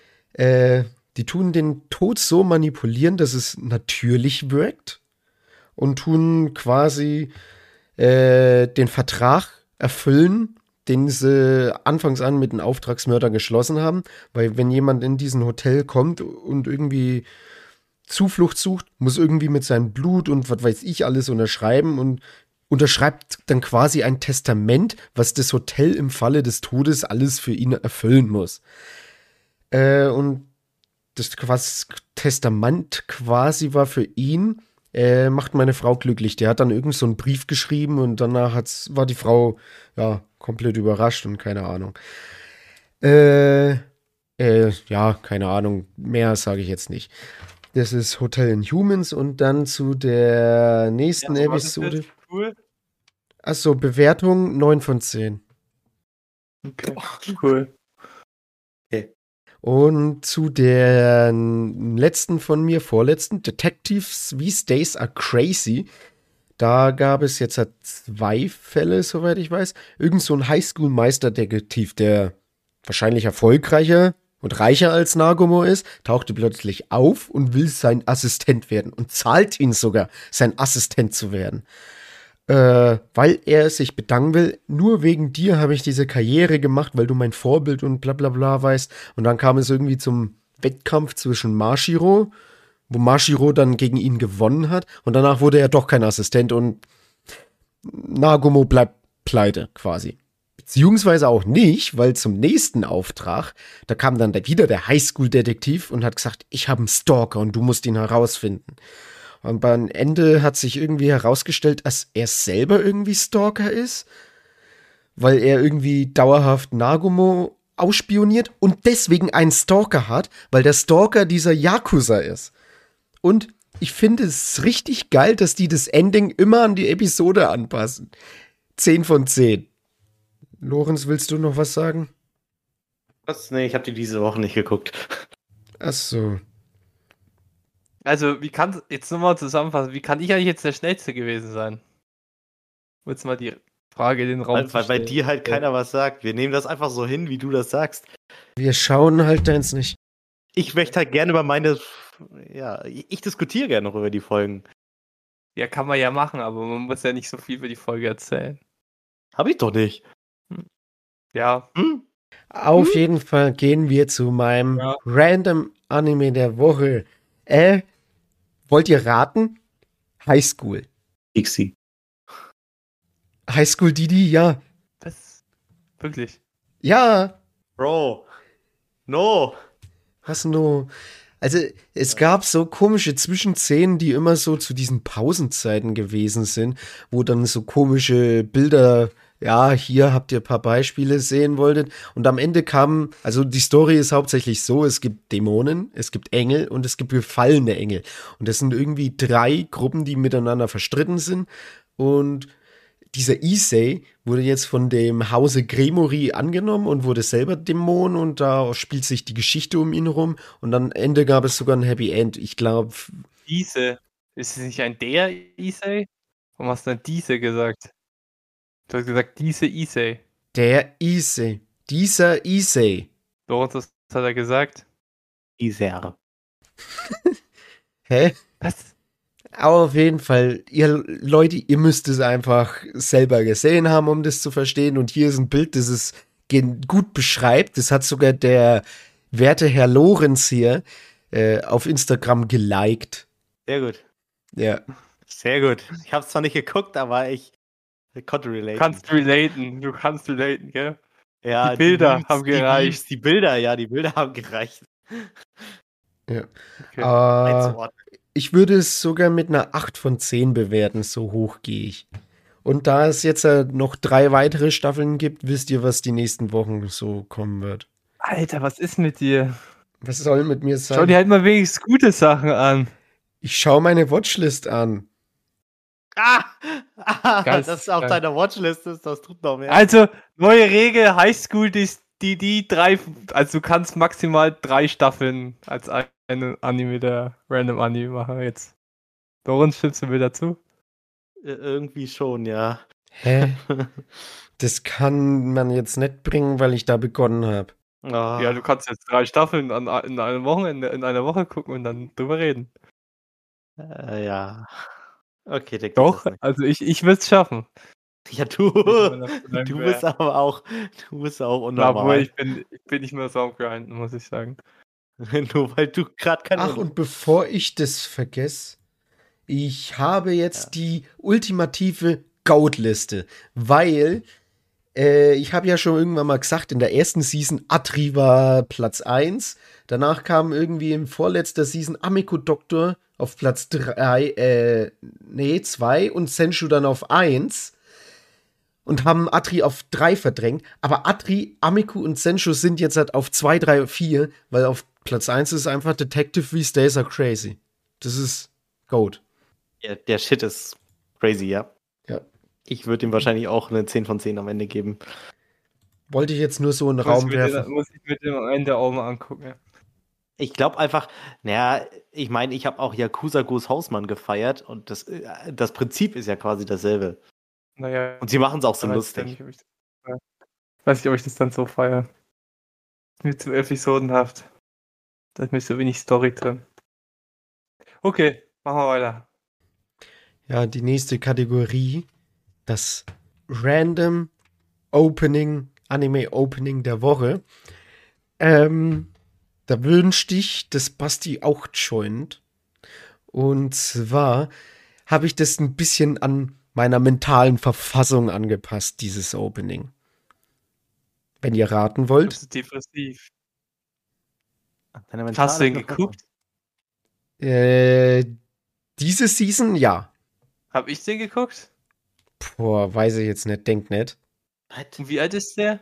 S4: Die tun den Tod so manipulieren, dass es natürlich wirkt und tun quasi den Vertrag erfüllen, den sie anfangs an mit einem Auftragsmörder geschlossen haben, weil wenn jemand in diesen Hotel kommt und irgendwie Zuflucht sucht, muss irgendwie mit seinem Blut und was weiß ich alles unterschreiben und unterschreibt dann quasi ein Testament, was das Hotel im Falle des Todes alles für ihn erfüllen muss. Und das Testament quasi war für ihn, macht meine Frau glücklich. Der hat dann irgend so einen Brief geschrieben und danach war die Frau ja komplett überrascht und keine Ahnung. Ja, keine Ahnung. Mehr sage ich jetzt nicht. Das ist Hotel Inhumans und dann zu der nächsten Episode.
S3: Cool.
S4: Achso, Bewertung 9 von 10.
S3: Okay, cool.
S4: Und zu der letzten von mir, vorletzten, Detectives These Days Are Crazy. Da gab es jetzt 2 Fälle, soweit ich weiß. Irgend so ein Highschool-Meisterdetektiv, der wahrscheinlich erfolgreicher und reicher als Nagumo ist, tauchte plötzlich auf und will sein Assistent werden und zahlt ihn sogar, sein Assistent zu werden. Weil er sich bedanken will, nur wegen dir habe ich diese Karriere gemacht, weil du mein Vorbild und bla bla bla weißt. Und dann kam es irgendwie zum Wettkampf zwischen Mashiro, wo Mashiro dann gegen ihn gewonnen hat. Und danach wurde er doch kein Assistent und Nagumo bleibt pleite quasi. Beziehungsweise auch nicht, weil zum nächsten Auftrag, da kam dann wieder der Highschool-Detektiv und hat gesagt, ich habe einen Stalker und du musst ihn herausfinden. Und beim Ende hat sich irgendwie herausgestellt, dass er selber irgendwie Stalker ist, weil er irgendwie dauerhaft Nagumo ausspioniert und deswegen einen Stalker hat, weil der Stalker dieser Yakuza ist. Und ich finde es richtig geil, dass die das Ending immer an die Episode anpassen. 10 von 10. Lorenz, willst du noch was sagen?
S2: Was? Nee, ich habe die diese Woche nicht geguckt.
S4: Ach so.
S3: Also, jetzt nochmal zusammenfassen, wie kann ich eigentlich jetzt der Schnellste gewesen sein? Jetzt mal die Frage in den Raum
S2: Weil bei dir halt keiner was sagt. Wir nehmen das einfach so hin, wie du das sagst.
S4: Wir schauen halt deins nicht.
S2: Ich möchte halt gerne über meine. Ja, ich diskutiere gerne noch über die Folgen.
S3: Ja, kann man ja machen, aber man muss ja nicht so viel über die Folge erzählen.
S2: Hab ich doch nicht.
S3: Ja,
S2: Hm?
S4: Auf jeden Fall gehen wir zu meinem
S3: Ja.
S4: Random Anime der Woche. Wollt ihr raten? High School.
S2: Dixie.
S4: High School Didi, ja.
S3: was? Wirklich?
S4: Ja.
S2: Bro. No.
S4: Was nur? Also, es gab so komische Zwischenszenen, die immer so zu diesen Pausenzeiten gewesen sind, wo dann so komische Bilder, ja, hier habt ihr ein paar Beispiele sehen wolltet. Und am Ende kam, also die Story ist hauptsächlich so, es gibt Dämonen, es gibt Engel und es gibt gefallene Engel. Und das sind irgendwie 3 Gruppen, die miteinander verstritten sind. Und dieser Issei wurde jetzt von dem Hause Gremori angenommen und wurde selber Dämon und da spielt sich die Geschichte um ihn rum und am Ende gab es sogar ein Happy End. Ich glaube,
S3: Diese. Ist es nicht ein der Issei? Warum hast du denn diese gesagt? Du hast gesagt, diese Issei.
S4: der Issei, dieser Issei.
S3: Lorenz, was hat er gesagt?
S2: Isère.
S4: Hä?
S3: Was?
S4: Aber auf jeden Fall, ihr Leute, ihr müsst es einfach selber gesehen haben, um das zu verstehen. Und hier ist ein Bild, das es gut beschreibt. Das hat sogar der werte Herr Lorenz hier auf Instagram geliked.
S2: Sehr gut.
S4: Ja.
S2: Sehr gut. Ich habe es zwar nicht geguckt, aber ich konnte relaten.
S3: Du kannst relaten, gell?
S2: ja,
S3: die Bilder
S2: Memes,
S3: haben
S2: die
S3: gereicht.
S2: Memes, die Bilder haben gereicht.
S3: Okay.
S2: Einzuordnen.
S4: Ich würde es sogar mit einer 8 von 10 bewerten, so hoch gehe ich. Und da es jetzt noch 3 weitere Staffeln gibt, wisst ihr, was die nächsten Wochen so kommen wird.
S3: Alter, was ist mit dir?
S4: Was soll mit mir
S3: Schau
S4: sein?
S3: dir halt mal wenigstens gute Sachen an.
S4: Ich schaue meine Watchlist an.
S3: Ganz
S2: Das ist auf
S3: geil.
S2: deiner Watchlist ist, das tut noch mehr.
S3: Also, neue Regel, Highschool, die 3, also du kannst maximal 3 Staffeln als einen Anime der Random Anime machen jetzt. Lorenz, stimmst du mir dazu?
S2: Irgendwie schon, ja.
S4: Hä? Das kann man jetzt nicht bringen, weil ich da begonnen habe.
S2: Ah,
S3: Ja, du kannst jetzt 3 Staffeln in einer Woche gucken und dann drüber reden.
S2: ja. Okay, der geht
S3: Doch,
S2: das nicht.
S3: also ich würde es schaffen.
S2: Ja, du
S3: Du
S2: bist aber auch,
S3: Obwohl,
S2: unnormal.
S3: ich bin nicht mehr so am Grinden, muss ich sagen.
S2: Nur weil du gerade keine.
S4: Ach, und bevor ich das vergesse, ich habe jetzt die ultimative Goat-Liste, weil ich habe ja schon irgendwann mal gesagt, in der ersten Season Atri war Platz 1, danach kam irgendwie in vorletzter Season Amiko Doktor auf Platz 2 und Senshu dann auf 1 und haben Atri auf 3 verdrängt, aber Atri, Amiko und Senshu sind jetzt halt auf 2, 3, 4, weil auf Platz 1 ist einfach Detective These Days Are Crazy. Das ist Goat.
S2: Ja, der Shit ist crazy, ja.
S4: Ja.
S2: Ich würde ihm wahrscheinlich auch eine 10 von 10 am Ende geben.
S4: Wollte ich jetzt nur so in den Raum werfen.
S3: Muss ich mir den am Ende auch mal angucken. Ja.
S2: Ich glaube einfach, naja, ich meine, ich habe auch Yakuza Goes Hausmann gefeiert und das Prinzip ist ja quasi dasselbe.
S3: Naja,
S2: Und sie machen es auch so
S3: weiß
S2: lustig.
S3: ich weiß nicht, ob ich das dann so feiere. Mir zu episodenhaft. Da ist mir so wenig Story drin. Okay, machen wir weiter.
S4: Ja, die nächste Kategorie, das Random Opening, Anime Opening der Woche. Da wünschte ich, dass Basti auch joint. Und zwar habe ich das ein bisschen an meiner mentalen Verfassung angepasst, dieses Opening. Wenn ihr raten wollt.
S3: Bist du depressiv?
S2: Deine
S3: Hast du ihn
S2: mentale
S3: geguckt?
S4: Diese Season, ja.
S3: Hab ich den geguckt?
S4: Boah, weiß ich jetzt nicht, denk nicht.
S2: Was?
S3: Und wie alt ist der?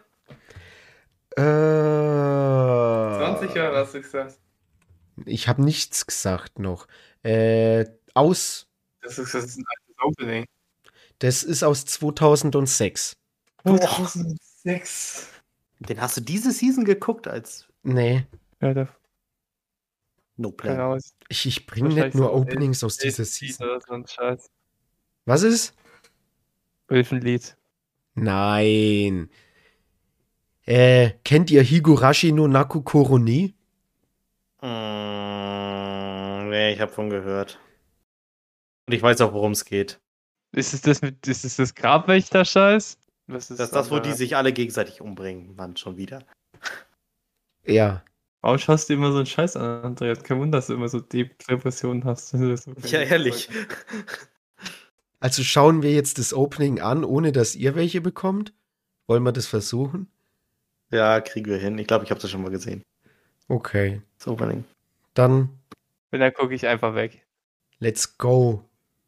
S4: 20
S3: Jahre hast du gesagt.
S4: Ich habe nichts gesagt noch.
S3: Das ist ein altes Opening.
S4: Das ist aus 2006.
S3: 2006.
S2: Den hast du diese Season geguckt als
S4: Nee,
S3: Ja, der
S2: No Plan.
S3: genau.
S4: ich bringe nicht nur Openings aus dieser Season.
S3: Oder so ein Scheiß.
S4: Was ist?
S3: Elfenlied.
S4: Nein. Kennt ihr Higurashi no Naku Koroni?
S2: Nee, ich habe von gehört. Und ich weiß auch, worum es geht.
S3: Ist es das Grabwächter-Scheiß? Was ist
S2: Das ist das, wo die
S3: andere?
S2: sich alle gegenseitig umbringen, Mann, schon wieder.
S4: Ja.
S3: Warum schaust du immer so einen Scheiß an, Andreas? Kein Wunder, dass du immer so Depressionen hast. Das ist so
S2: Ja, ehrlich.
S4: Also schauen wir jetzt das Opening an, ohne dass ihr welche bekommt? Wollen wir das versuchen?
S2: Ja, kriegen wir hin. Ich glaube, ich habe das schon mal gesehen.
S4: Okay.
S2: Das Opening.
S4: Dann
S3: Wenn, dann gucke ich einfach weg.
S4: let's go.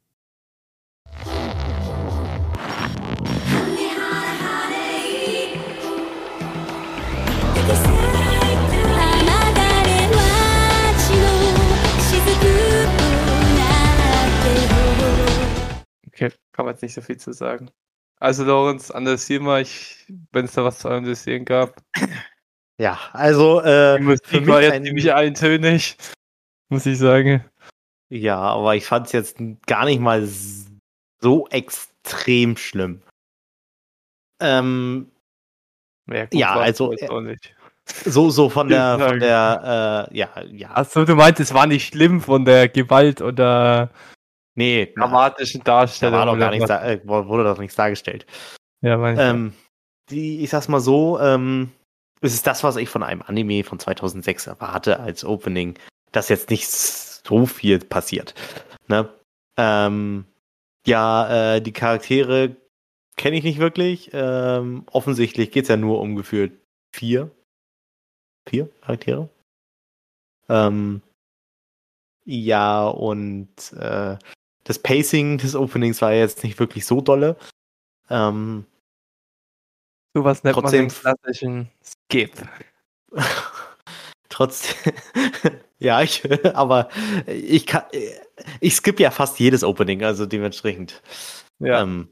S3: Okay, kann man jetzt nicht so viel zu sagen. Also, Lorenz, analysier mal, wenn es da was zu analysieren gab.
S2: Ja, also
S3: Die
S2: für
S3: Musik
S2: mich
S3: war jetzt ziemlich eintönig, muss ich sagen.
S2: ja, aber ich fand es jetzt gar nicht mal so extrem schlimm.
S3: Ja,
S2: Ja,
S3: war
S2: also,
S3: es auch nicht.
S2: so von
S3: Ich sagen.
S2: der, ja.
S3: Achso, du meinst, es war nicht schlimm von der Gewalt oder
S2: Nee,
S3: dramatischen
S2: da
S3: Darstellung.
S2: war doch gar
S3: oder
S2: nichts,
S3: was?
S2: wurde doch nichts dargestellt.
S3: Ja, meine ich.
S2: Ich sag's mal so, es ist das, was ich von einem Anime von 2006 erwarte als Opening, dass jetzt nicht so viel passiert. Ne? Die Charaktere kenne ich nicht wirklich. Offensichtlich geht's ja nur um gefühlt 4 Charaktere. Ja, und das Pacing des Openings war jetzt nicht wirklich so dolle.
S3: Sowas nennt man
S2: trotzdem-
S3: den klassischen Skip.
S2: Trotzdem, ja, aber ich skippe ja fast jedes Opening, also dementsprechend.
S3: Ja,
S2: Ne,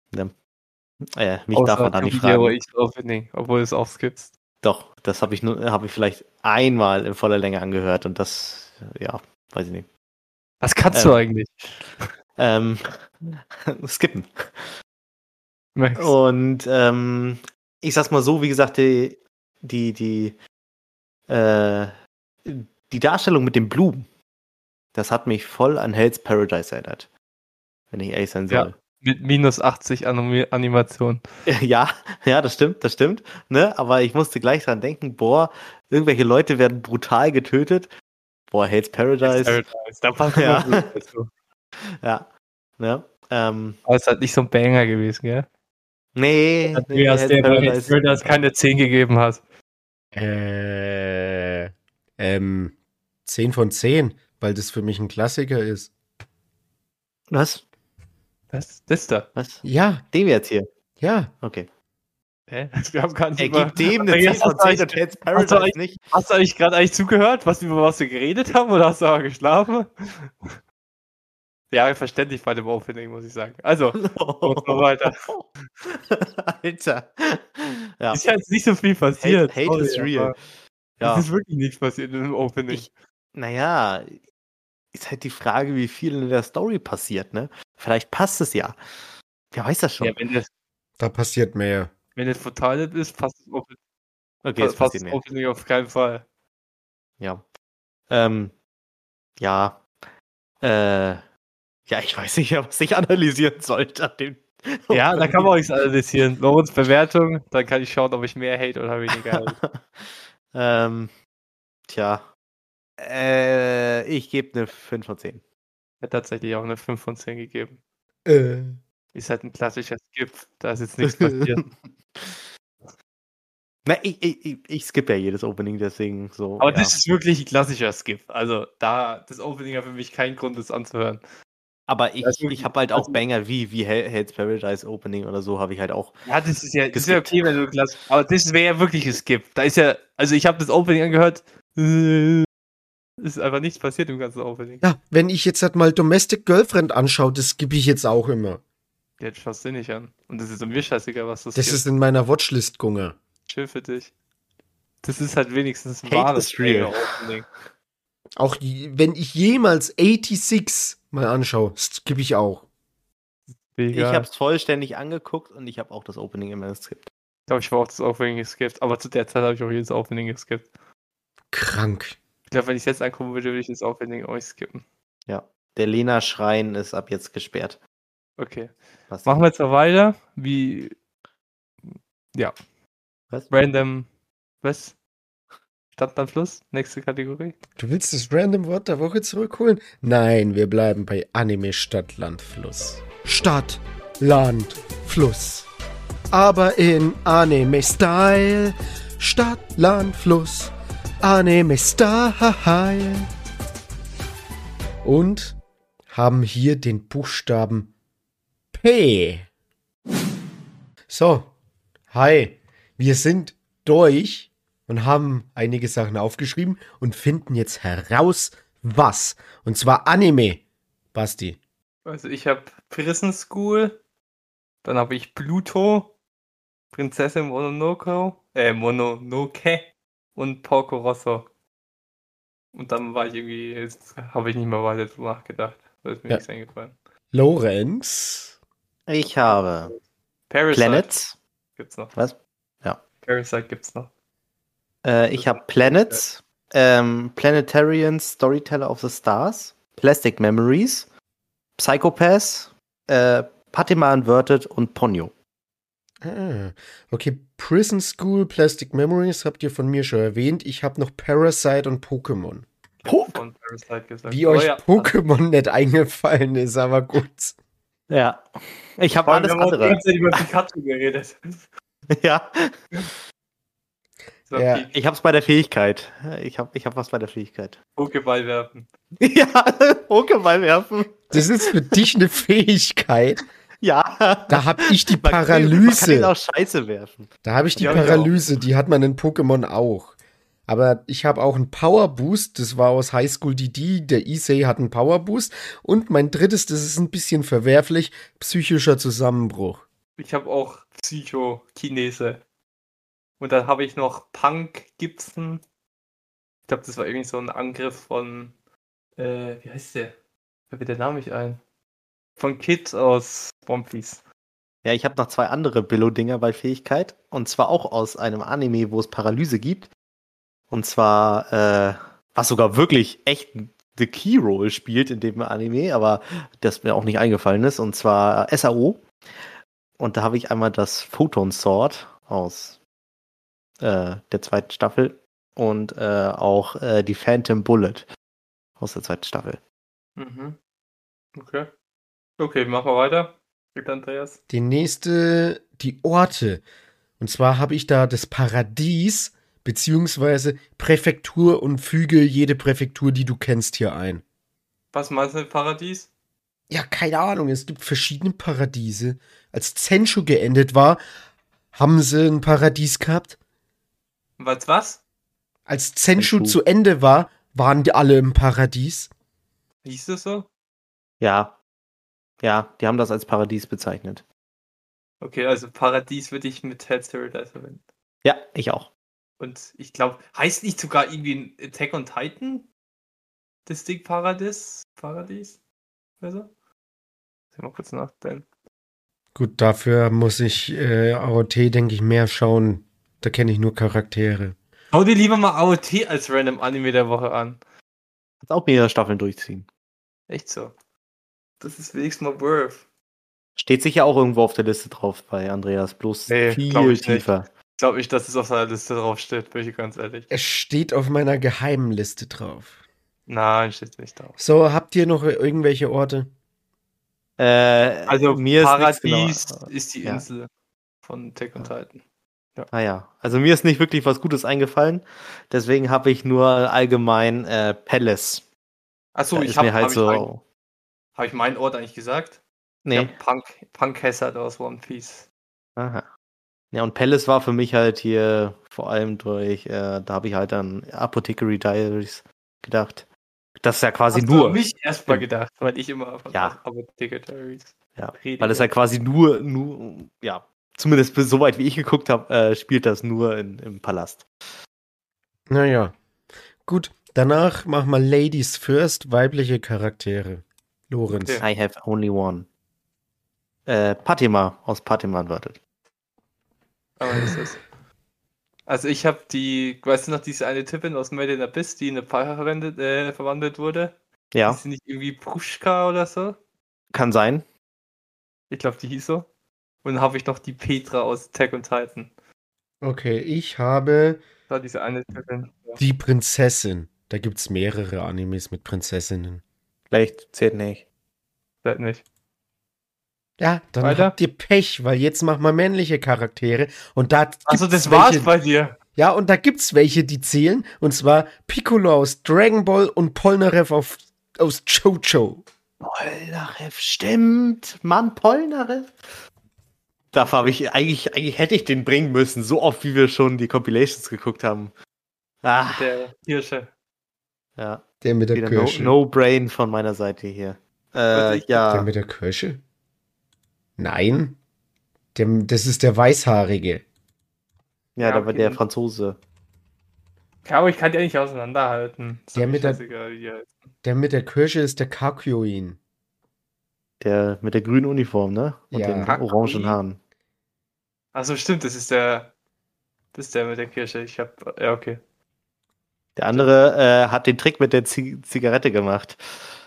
S2: mich darf man da nicht
S3: Yu-Gi-Oh!
S2: fragen.
S3: X Opening, obwohl es auch skippst.
S2: Doch, das habe ich vielleicht einmal in voller Länge angehört und das, ja, weiß ich nicht.
S3: Was kannst du eigentlich?
S2: Skippen.
S3: Max?
S2: Und ich sag's mal so, wie gesagt, die Darstellung mit den Blumen, das hat mich voll an Hell's Paradise erinnert. Wenn ich ehrlich sein
S3: Ja.
S2: soll.
S3: Mit minus 80 Animation.
S2: Ja, das stimmt. Ne? Aber ich musste gleich dran denken, irgendwelche Leute werden brutal getötet. Hell's Paradise.
S3: Da passt
S2: Ja.
S3: immer gut dazu.
S2: Ja. Ne?
S3: Aber es ist halt nicht so ein Banger gewesen, gell?
S2: Nee,
S3: Andreas, der bei Hell's Paradise keine 10 gegeben hat.
S4: 10 von 10, weil das für mich ein Klassiker ist.
S2: Was?
S3: Was? Das da?
S2: Was?
S4: Ja,
S2: Dem jetzt hier.
S4: ja.
S2: Okay.
S3: Hä? Wir haben gar nicht
S2: Er
S3: über...
S2: gibt dem eine
S3: Andreas,
S2: 10 von
S3: hast du
S2: 10 und Hell's
S3: hast du
S2: Paradise
S3: eigentlich-
S2: nicht.
S3: Hast du eigentlich gerade zugehört, über was wir geredet haben, oder hast du aber geschlafen? Ja, verständlich bei dem Opening, muss ich sagen. Also, kurz noch weiter.
S2: Alter. Ja.
S3: Ist ja jetzt nicht so viel passiert.
S2: Hate is
S3: sorry,
S2: real.
S3: aber
S2: Ja.
S3: Es ist wirklich nichts passiert in dem Opening.
S2: Naja, ist halt die Frage, wie viel in der Story passiert, ne? Vielleicht passt es ja. Wer weiß das schon.
S3: Ja,
S4: Da passiert mehr.
S3: wenn es total ist, passt das Opening,
S2: Okay, es passiert mehr.
S3: Opening auf keinen Fall.
S2: Ja. Ja. Ja, ich weiß nicht, was ich analysieren sollte an dem.
S3: Ja, da kann man auch nichts analysieren. Lorenz Bewertung, dann kann ich schauen, ob ich mehr Hate oder weniger Hate.
S2: Tja. Ich gebe eine 5 von 10.
S3: Hat tatsächlich auch eine 5 von 10 gegeben.
S4: Äh.
S3: Ist halt ein klassischer Skip, da ist jetzt nichts passiert.
S2: Na, ich skippe ja jedes Opening, deswegen so.
S3: Aber
S2: ja.
S3: das ist wirklich ein klassischer Skip. Also das Opening hat für mich keinen Grund, das anzuhören.
S2: Aber
S3: Das ist
S2: ich habe halt auch
S3: also-
S2: Banger wie Hell's Paradise Opening oder so, habe ich halt auch.
S3: Ja, das ist ja okay, wenn du klassisch. Aber das wäre ja wirklich ein Skip. Da ist ja, also ich habe das Opening angehört, ist einfach nichts passiert im ganzen Opening.
S4: Ja, wenn ich jetzt halt mal Domestic Girlfriend anschaue, das skippe ich jetzt auch immer.
S3: Jetzt schaust du nicht an. Und das ist mir scheißegal, was das
S4: Das ist in meiner Watchlist, Gunge.
S3: Schön für dich. Das ist halt wenigstens ein
S2: Hate
S3: wahres
S2: is real.
S3: Opening.
S4: Auch wenn ich jemals 86 mal anschaue, skippe ich auch.
S2: Ich habe es vollständig angeguckt und ich habe auch das Opening immer geskippt.
S3: Ich glaube, ich war auch das Opening geskippt. Aber zu der Zeit habe ich auch jedes Opening geskippt.
S4: Krank.
S3: Ich glaube, wenn ich es jetzt angucken würde, würde ich das Opening auch nicht skippen.
S2: Der Lena-Schrein ist ab jetzt gesperrt.
S3: Okay.
S2: Was?
S3: Machen wir jetzt mal weiter. Wie. Ja.
S2: Was?
S3: Random. Was? Stadt am Fluss? Nächste Kategorie.
S4: Du willst das Random-Wort der Woche zurückholen? Nein, wir bleiben bei Anime Stadt, Land, Fluss. Stadt, Land, Fluss. Aber in Anime-Style. Stadt, Land, Fluss. Anime-Style. Und haben hier den Buchstaben P. So, hi, wir sind durch und haben einige Sachen aufgeschrieben und finden jetzt heraus, was. Und zwar Anime. Basti.
S3: Also ich habe Prison School, dann habe ich Pluto, Prinzessin Mononoke und Porco Rosso. Und dann war ich irgendwie, jetzt habe ich nicht mehr weiter drüber nachgedacht. Da ist mir
S4: Ja.
S3: nichts eingefallen.
S4: Lorenz.
S2: Ich habe
S3: Parasite
S2: Planets.
S3: gibt's noch.
S2: Was? Ja.
S3: Parasite gibt's noch.
S2: Ich habe Planets, Planetarian, Storyteller of the Stars, Plastic Memories, Psychopaths, Fatima Inverted und Ponyo.
S4: Ah, okay, Prison School, Plastic Memories habt ihr von mir schon erwähnt. Ich habe noch Parasite und Pokémon.
S3: Ich hab von Parasite gesagt.
S4: Wie
S3: Aber
S4: euch
S3: ja,
S4: Pokémon nicht eingefallen ist, aber gut.
S2: Ja. Ich habe
S3: vor allem,
S2: alles
S3: wir haben auch die
S2: andere.
S3: ganze Zeit über Pikachu geredet.
S2: Ja.
S3: So,
S4: Ja.
S2: Ich hab's bei der Fähigkeit. Ich hab was bei der Fähigkeit.
S3: Pokéball werfen.
S2: Ja, Pokéball werfen.
S4: Das ist für dich eine Fähigkeit.
S2: Ja.
S4: Da habe ich die
S2: Man kann ihn
S4: Paralyse.
S2: auch Scheiße werfen.
S4: Da habe ich die
S3: Ja, ich auch.
S4: Paralyse, die hat man in Pokémon auch. Aber ich habe auch einen Power Boost, das war aus High School DD, der Issei hat einen Power Boost. Und mein drittes, das ist ein bisschen verwerflich, psychischer Zusammenbruch.
S3: Ich habe auch Psycho-Kinese. Und dann habe ich noch Punk Gibson. Ich glaube, das war irgendwie so ein Angriff von, wie heißt der? Wer wird der Name nicht ein? Von Kids aus One Piece.
S2: Ja, ich habe noch 2 andere Billo-Dinger bei Fähigkeit. Und zwar auch aus einem Anime, wo es Paralyse gibt. Und zwar, was sogar wirklich echt The Key Role spielt in dem Anime, aber das mir auch nicht eingefallen ist. Und zwar SAO. Und da habe ich einmal das Photon Sword aus der 2. Staffel. Und auch die Phantom Bullet aus der 2. Staffel.
S3: Mhm. Okay. Okay, machen wir weiter. Bitte, Andreas.
S4: Die nächste, die Orte. Und zwar habe ich da das Paradies, beziehungsweise Präfektur und füge jede Präfektur, die du kennst, hier ein.
S3: Was meinst du mit Paradies?
S4: Ja, keine Ahnung, es gibt verschiedene Paradiese. Als Zenshu geendet war, haben sie ein Paradies gehabt.
S3: Was?
S4: Als Zenshu
S2: Zenshu.
S4: zu Ende war, waren die alle im Paradies.
S3: Hieß das so?
S2: Ja. Ja, die haben das als Paradies bezeichnet.
S3: Okay, also Paradies würde ich mit Head Paradise verwenden.
S2: Ja, ich auch.
S3: Und ich glaube, heißt nicht sogar irgendwie in Attack on Titan? Das Ding Paradies? Also? Ich mal kurz nachdenken.
S4: Gut, dafür muss ich AOT, denke ich, mehr schauen. Da kenne ich nur Charaktere.
S3: Schau dir lieber mal AOT als Random Anime der Woche an.
S2: Kannst auch mehrere Staffeln durchziehen.
S3: Echt so. Das ist wenigstens mal worth.
S2: Steht sicher auch irgendwo auf der Liste drauf bei Andreas, bloß
S3: Nee,
S2: viel
S3: glaub ich nicht.
S2: tiefer.
S3: Ich glaube nicht, dass es auf seiner Liste draufsteht, bin ich ganz ehrlich.
S4: Es steht auf meiner geheimen Liste drauf.
S3: Nein, steht nicht drauf.
S4: So, habt ihr noch irgendwelche Orte?
S3: Also
S2: mir
S3: Paradies
S2: ist nichts genau,
S3: ist die
S2: ja.
S3: Insel von Attack on Titan.
S2: Ah ja, also mir ist nicht wirklich was Gutes eingefallen. Deswegen habe ich nur allgemein Palace.
S3: Achso,
S2: Da
S3: ich
S2: ist
S3: habe
S2: mir halt
S3: hab
S2: so.
S3: hab ich meinen Ort eigentlich gesagt?
S2: Nee.
S3: Ich hab Punk Hazard aus One Piece.
S2: Aha. Ja, und Palace war für mich halt hier vor allem durch, da habe ich halt an Apothecary Diaries gedacht. Das ist ja quasi
S3: Hast du
S2: nur.
S3: an mich erstmal gedacht, weil ich immer von
S2: Ja.
S3: Apotheker Diaries
S2: Ja,
S3: rede.
S2: weil es ja quasi nur, ja, zumindest bis soweit wie ich geguckt habe, spielt das nur im Palast.
S4: Naja. Gut, danach machen wir Ladies First, weibliche Charaktere. Lorenz.
S3: Okay.
S2: I have only one. Fatima aus Fatima Inverted.
S3: Aber ist es. Also ich habe weißt du noch, diese eine Tippin aus Made in Abyss, die in eine Pfeife verwandelt wurde?
S2: Ja,
S3: Ist sie nicht irgendwie Pruschka oder so?
S2: kann sein.
S3: Ich glaube, die hieß so. Und dann habe ich noch die Petra aus Attack on Titan.
S4: Okay, ich habe
S3: Das war diese eine Typin. Ja.
S4: die Prinzessin. Da gibt's mehrere Animes mit Prinzessinnen.
S2: Vielleicht zählt nicht.
S3: Vielleicht nicht.
S4: Ja, dann
S3: Weiter?
S4: habt ihr Pech, weil jetzt machen wir männliche Charaktere und da
S3: Achso,
S4: gibt's
S3: das war's
S4: welche,
S3: bei dir.
S4: ja, und da gibt's welche, die zählen, und zwar Piccolo aus Dragon Ball und Polnareff aus Jojo.
S2: Polnareff, stimmt. Mann, Polnareff. Dafür habe ich, eigentlich hätte ich den bringen müssen, so oft wie wir schon die Compilations geguckt haben. Ah,
S3: Der Hirsche.
S2: ja.
S4: Der mit der
S2: Wieder
S4: Kirsche.
S2: No-Brain von meiner Seite hier.
S3: Also
S4: Der
S2: Ja,
S4: mit der Kirsche? Nein. Das ist der Weißhaarige.
S2: ja, da war
S3: okay,
S2: der
S3: dann-
S2: Franzose.
S3: Ja, aber ich kann die ja nicht auseinanderhalten. Ist
S4: Der
S3: doch
S4: mit der-
S3: scheißegal, wie die heißt.
S4: Der mit der Kirsche ist der Kakyoin.
S2: Der mit der grünen Uniform, ne? Und
S4: Ja.
S2: den
S3: Hakui?
S2: orangen Haaren.
S3: Achso, stimmt, das ist der mit der Kirsche. Ja, okay.
S2: Der andere hat den Trick mit der Zigarette gemacht.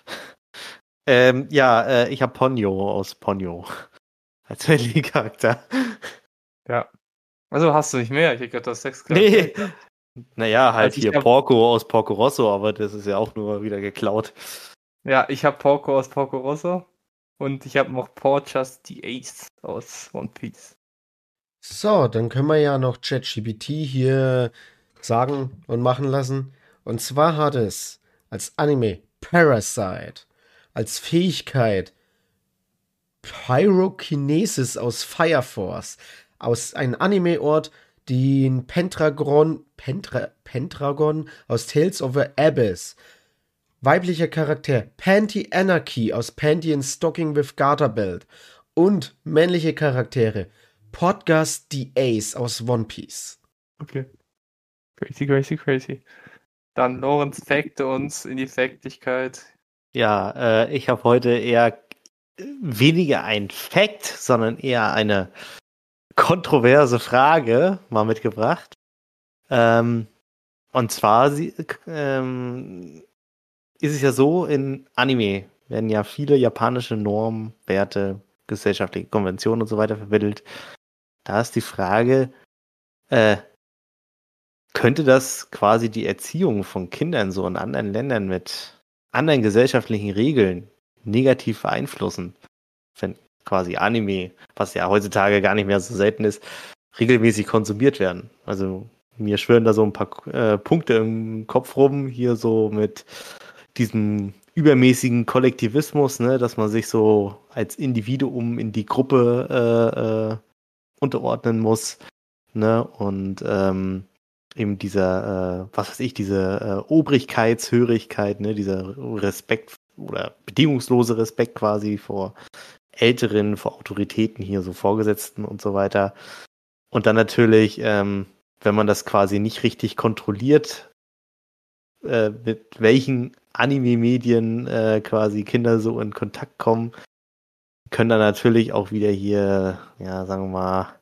S2: Ich habe Ponyo aus Ponyo. Als Charakter.
S3: Ja. Also hast du nicht mehr. Ich hätte gerade das 6
S2: Nee. Naja, halt
S3: Also ich
S2: hier
S3: hab-
S2: Porco aus Porco Rosso, aber das ist ja auch nur wieder geklaut.
S3: Ja, ich habe Porco aus Porco Rosso. Und ich habe noch Porchas the Ace aus One Piece.
S4: So, dann können wir ja noch ChatGPT hier sagen und machen lassen. Und zwar hat es als Anime Parasite, als Fähigkeit Pyrokinesis aus Fire Force, aus einem Anime-Ort, den Pentragon aus Tales of the Abyss. Weiblicher Charakter Panty Anarchy aus Panty and Stocking with Garter Belt. Und männliche Charaktere Podcast the Ace aus One Piece.
S3: Okay. Crazy. Dann Lorenz fakte uns in die Faktigkeit.
S2: Ja, ich habe heute eher weniger ein Fact, sondern eher eine kontroverse Frage mal mitgebracht. Und zwar ist es ja so, in Anime werden ja viele japanische Normen, Werte, gesellschaftliche Konventionen und so weiter vermittelt. Da ist die Frage, könnte das quasi die Erziehung von Kindern so in anderen Ländern mit anderen gesellschaftlichen Regeln negativ beeinflussen? Wenn quasi Anime, was ja heutzutage gar nicht mehr so selten ist, regelmäßig konsumiert werden. Also mir schwirren da so ein paar Punkte im Kopf rum, hier so mit diesem übermäßigen Kollektivismus, ne, dass man sich so als Individuum in die Gruppe unterordnen muss, ne, und eben dieser, diese Obrigkeitshörigkeit, ne, dieser Respekt oder bedingungslose Respekt quasi vor Älteren, vor Autoritäten hier, so Vorgesetzten und so weiter. Und dann natürlich, wenn man das quasi nicht richtig kontrolliert, mit welchen Anime-Medien quasi Kinder so in Kontakt kommen, können dann natürlich auch wieder hier, ja, sagen wir mal,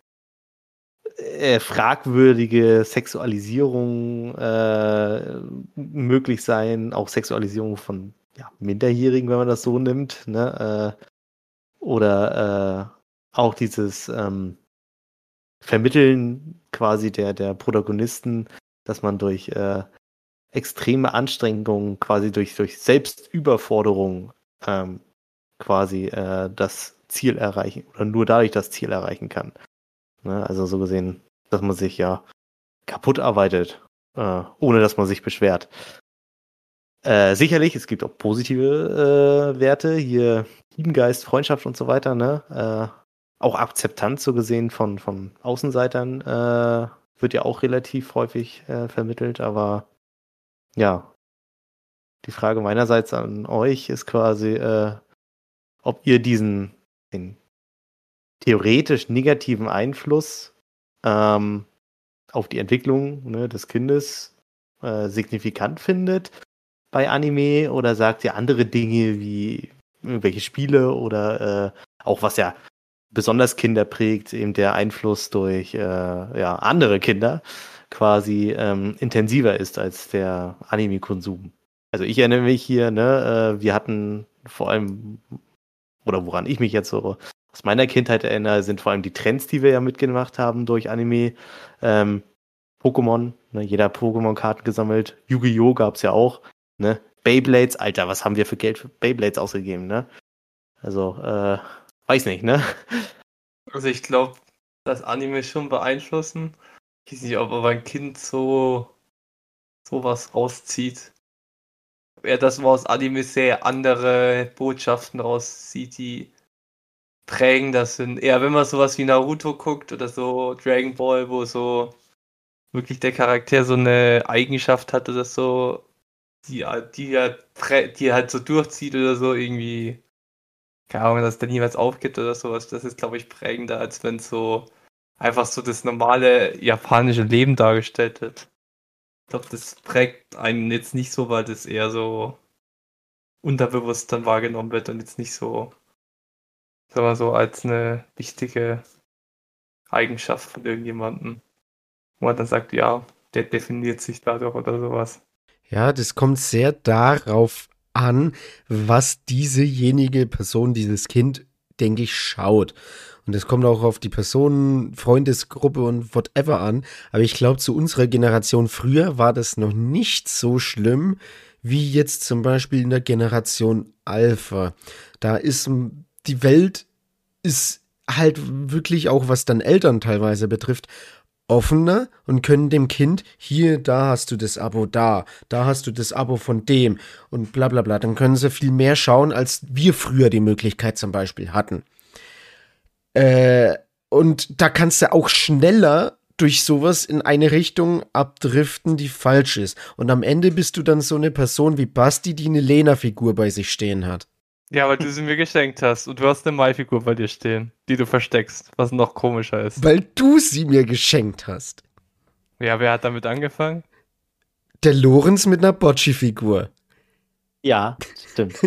S2: fragwürdige Sexualisierung möglich sein, auch Sexualisierung von Minderjährigen, wenn man das so nimmt, ne? Oder auch dieses Vermitteln quasi der Protagonisten, dass man durch extreme Anstrengungen, quasi durch Selbstüberforderung quasi das Ziel erreichen oder nur dadurch das Ziel erreichen kann. Ne? Also so gesehen, dass man sich ja kaputt arbeitet, ohne dass man sich beschwert. Sicherlich, es gibt auch positive Werte, hier Teamgeist, Freundschaft und so weiter, ne? Auch Akzeptanz so gesehen von Außenseitern wird ja auch relativ häufig vermittelt, aber ja, die Frage meinerseits an euch ist quasi, ob ihr den theoretisch negativen Einfluss auf die Entwicklung, ne, des Kindes signifikant findet bei Anime, oder sagt ihr andere Dinge wie irgendwelche Spiele oder auch was ja besonders Kinder prägt, eben der Einfluss durch andere Kinder quasi intensiver ist als der Anime-Konsum. also ich erinnere mich hier, ne, wir hatten vor allem, oder woran ich mich jetzt so aus meiner Kindheit erinnere, sind vor allem die Trends, die wir ja mitgemacht haben durch Anime. Pokémon, ne, jeder hat Pokémon-Karten gesammelt. Yu-Gi-Oh! Gab's ja auch, ne? Beyblades, Alter, was haben wir für Geld für Beyblades ausgegeben, ne? Also, weiß nicht, ne?
S3: Also ich glaube, dass Anime schon beeinflussen. Ich weiß nicht, ob aber ein Kind sowas rauszieht. Ob er das mal aus Anime sehr andere Botschaften rauszieht, die prägen das sind. Eher wenn man sowas wie Naruto guckt oder so Dragon Ball, wo so wirklich der Charakter so eine Eigenschaft hat oder so, die halt so durchzieht oder so irgendwie, keine Ahnung, dass der niemals aufgibt oder sowas. Das ist, glaube ich, prägender, als wenn so einfach so das normale japanische Leben dargestellt wird. Ich glaube, das prägt einen jetzt nicht so, weil das eher so unterbewusst dann wahrgenommen wird und jetzt nicht so, sagen wir so, als eine wichtige Eigenschaft von irgendjemandem. Wo man dann sagt, ja, der definiert sich dadurch oder sowas.
S4: Ja, das kommt sehr darauf an, was diesejenige Person, dieses Kind, denke ich, schaut. Und es kommt auch auf die Person, Freundesgruppe und whatever an. Aber ich glaube, zu unserer Generation früher war das noch nicht so schlimm, wie jetzt zum Beispiel in der Generation Alpha. Da ist die Welt ist halt wirklich auch, was dann Eltern teilweise betrifft, offener und können dem Kind, hier, da hast du das Abo, da hast du das Abo von dem und bla bla bla. Dann können sie viel mehr schauen, als wir früher die Möglichkeit zum Beispiel hatten. Und da kannst du auch schneller durch sowas in eine Richtung abdriften, die falsch ist. Und am Ende bist du dann so eine Person wie Basti, die eine Lena-Figur bei sich stehen hat.
S3: Ja, weil du sie mir geschenkt hast und du hast eine Mai-Figur bei dir stehen, die du versteckst, was noch komischer ist.
S4: Weil du sie mir geschenkt hast.
S3: Ja, wer hat damit angefangen?
S4: Der Lorenz mit einer Bocci-Figur.
S2: Ja, stimmt.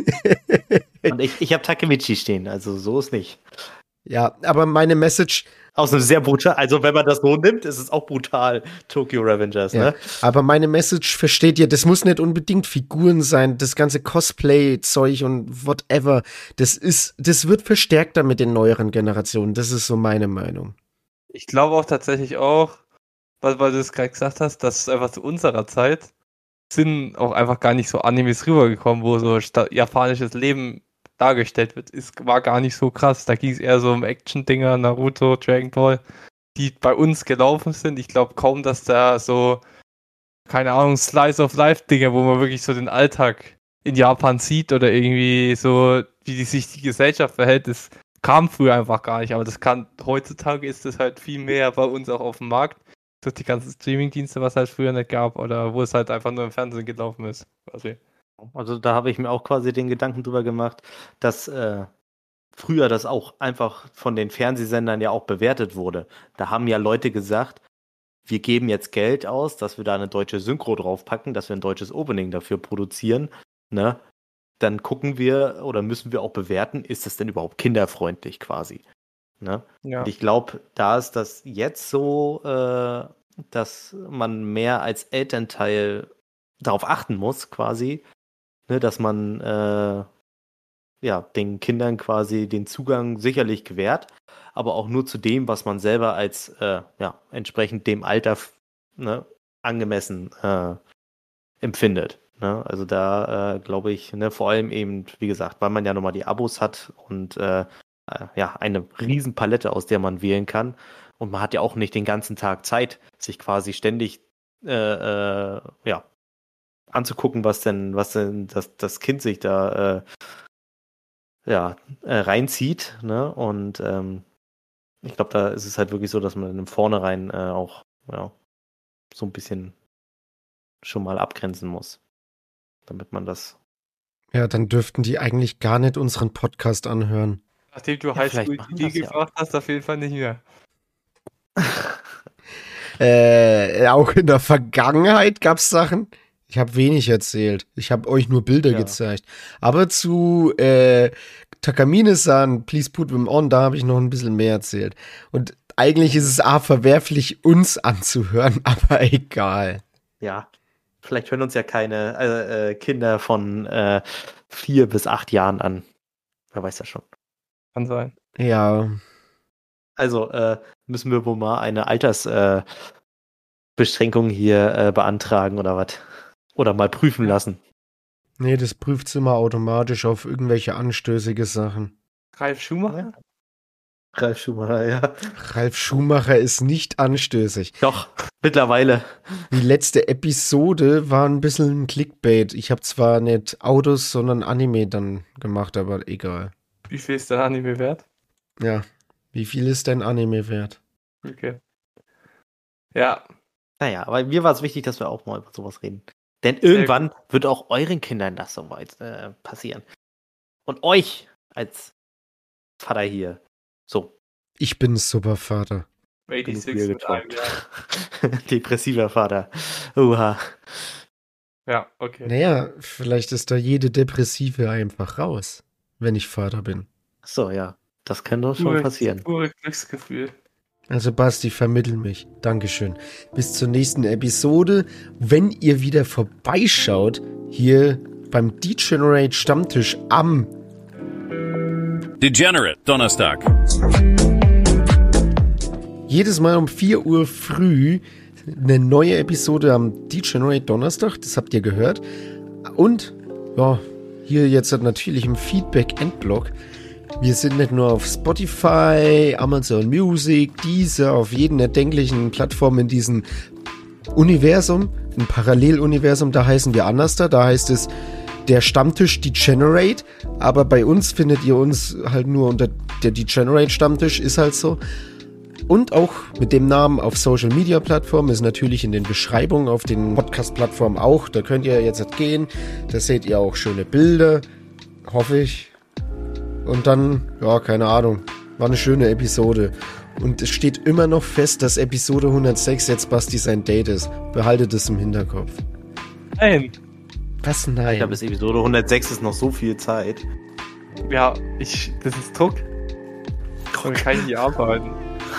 S2: Und ich habe Takemichi stehen, also so ist nicht.
S4: Ja, aber meine Message...
S2: Aus einem sehr brutal, also wenn man das so nimmt, ist es auch brutal, Tokyo Revengers,
S4: ja,
S2: ne?
S4: aber meine Message, versteht ihr, das muss nicht unbedingt Figuren sein, das ganze Cosplay-Zeug und whatever, das wird verstärkter mit den neueren Generationen, das ist so meine Meinung.
S3: Ich glaube auch tatsächlich auch, weil du es gerade gesagt hast, dass einfach zu unserer Zeit sind auch einfach gar nicht so Animes rübergekommen, wo so japanisches Leben dargestellt wird, war gar nicht so krass. Da ging es eher so um Action-Dinger, Naruto, Dragon Ball, die bei uns gelaufen sind. Ich glaube kaum, dass da so, keine Ahnung, Slice-of-Life-Dinger, wo man wirklich so den Alltag in Japan sieht oder irgendwie so, wie sich die Gesellschaft verhält, das kam früher einfach gar nicht. Aber heutzutage ist das halt viel mehr bei uns auch auf dem Markt. Durch die ganzen Streaming-Dienste, was halt früher nicht gab oder wo es halt einfach nur im Fernsehen gelaufen ist. Quasi.
S2: Also da habe ich mir auch quasi den Gedanken drüber gemacht, dass früher das auch einfach von den Fernsehsendern ja auch bewertet wurde. Da haben ja Leute gesagt, wir geben jetzt Geld aus, dass wir da eine deutsche Synchro draufpacken, dass wir ein deutsches Opening dafür produzieren, ne? Dann gucken wir oder müssen wir auch bewerten, ist das denn überhaupt kinderfreundlich quasi, ne?
S3: Ja.
S2: Und ich glaube, da ist das jetzt so, dass man mehr als Elternteil darauf achten muss quasi, ne, dass man den Kindern quasi den Zugang sicherlich gewährt, aber auch nur zu dem, was man selber als entsprechend dem Alter angemessen empfindet. Ne? Also da glaube ich, ne, vor allem eben, wie gesagt, weil man ja nochmal die Abos hat und eine riesen Palette, aus der man wählen kann. Und man hat ja auch nicht den ganzen Tag Zeit, sich quasi ständig anzugucken, was denn das Kind sich da reinzieht, ne? Und ich glaube, da ist es halt wirklich so, dass man im Vornherein auch so ein bisschen schon mal abgrenzen muss, damit man das.
S4: Ja, dann dürften die eigentlich gar nicht unseren Podcast anhören.
S3: Nachdem du High
S2: vielleicht
S3: School
S2: machen
S3: DxD
S2: das ja.
S3: gebracht hast, auf jeden Fall nicht mehr.
S4: Auch in der Vergangenheit gab es Sachen. Ich habe wenig erzählt. Ich habe euch nur Bilder gezeigt. Aber zu Takamine-san, Please Put Them On, da habe ich noch ein bisschen mehr erzählt. Und eigentlich ist es verwerflich, uns anzuhören, aber egal.
S2: Ja, Vielleicht hören uns ja keine Kinder von 4 bis 8 Jahren an. Wer weiß das schon.
S3: Kann sein.
S4: Ja,
S2: Also müssen wir wohl mal eine Beschränkung hier beantragen oder was? Oder mal prüfen lassen.
S4: nee, das prüft's immer automatisch auf irgendwelche anstößige Sachen.
S3: Ralf Schumacher?
S2: Ralf Schumacher, ja.
S4: Ralf Schumacher ist nicht anstößig.
S2: Doch, mittlerweile.
S4: Die letzte Episode war ein bisschen ein Clickbait. Ich habe zwar nicht Autos, sondern Anime dann gemacht, aber egal.
S3: Wie viel ist der Anime wert?
S4: Ja, wie viel ist dein Anime wert?
S3: Okay. Ja,
S2: Naja, aber mir war es wichtig, dass wir auch mal über sowas reden. Denn irgendwann wird auch euren Kindern das soweit passieren. Und euch als Vater hier. So.
S4: Ich bin ein super Vater.
S3: 86
S2: genug
S3: mit einem Jahr.
S2: Depressiver Vater. Uha.
S3: Ja, okay.
S4: Naja, vielleicht ist da jede Depressive einfach raus, wenn ich Vater bin.
S2: So, ja. Das kann doch schon passieren.
S3: Pure Glücksgefühl.
S4: Also Basti, vermittel mich. Dankeschön. Bis zur nächsten Episode. Wenn ihr wieder vorbeischaut, hier beim Degenerate Stammtisch am
S5: Degenerate Donnerstag.
S4: jedes Mal um 4 Uhr früh eine neue Episode am Degenerate Donnerstag, das habt ihr gehört. Und, ja, hier jetzt natürlich im Feedback-Endblock. Wir sind nicht nur auf Spotify, Amazon Music, Deezer, auf jeden erdenklichen Plattformen in diesem Universum, ein Paralleluniversum, da heißen wir anders da heißt es der Stammtisch Degenerate, aber bei uns findet ihr uns halt nur unter der Degenerate Stammtisch, ist halt so. Und auch mit dem Namen auf Social Media Plattformen ist natürlich in den Beschreibungen auf den Podcast Plattformen auch, da könnt ihr jetzt gehen, da seht ihr auch schöne Bilder, hoffe ich. Und dann, ja, keine Ahnung, war eine schöne Episode. Und es steht immer noch fest, dass Episode 106 jetzt Basti sein Date ist. Behaltet es im Hinterkopf.
S3: Nein.
S4: Was?
S2: Ich
S4: Nein.
S2: glaube, bis Episode 106 ist noch so viel Zeit.
S3: Ja, das ist Druck. Man kann nicht arbeiten.